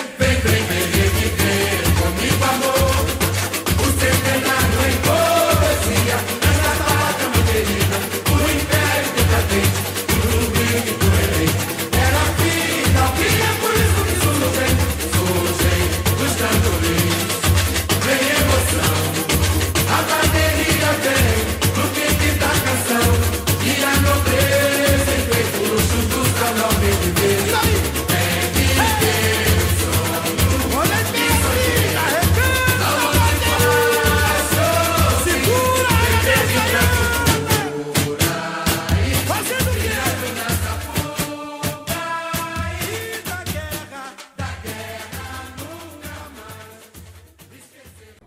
vem, comigo amor, o centenário em poesia, nessa pátria muito querida, o império decadente, tudo brilho e coerente, era a vida, e é por isso que surgem os tamborins, vem emoção. A bateria vem no pique da canção, e a nobreza em peito o luxo do salão. Vem viver o sonho, olha que sonhei, aonde faz, segura a cabeça por aí, fazendo o quê? Nessa fuga e da guerra nunca mais esquecer.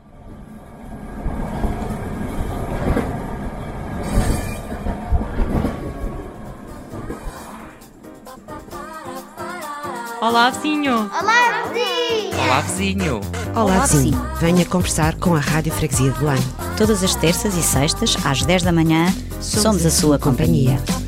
Olá, vizinho! Olá, vizinho! Olá, vizinho! Olá, vizinho. Venha conversar com a Rádio Freguesia de Belém. Todas as terças e sextas, às 10 da manhã, somos a sua companhia.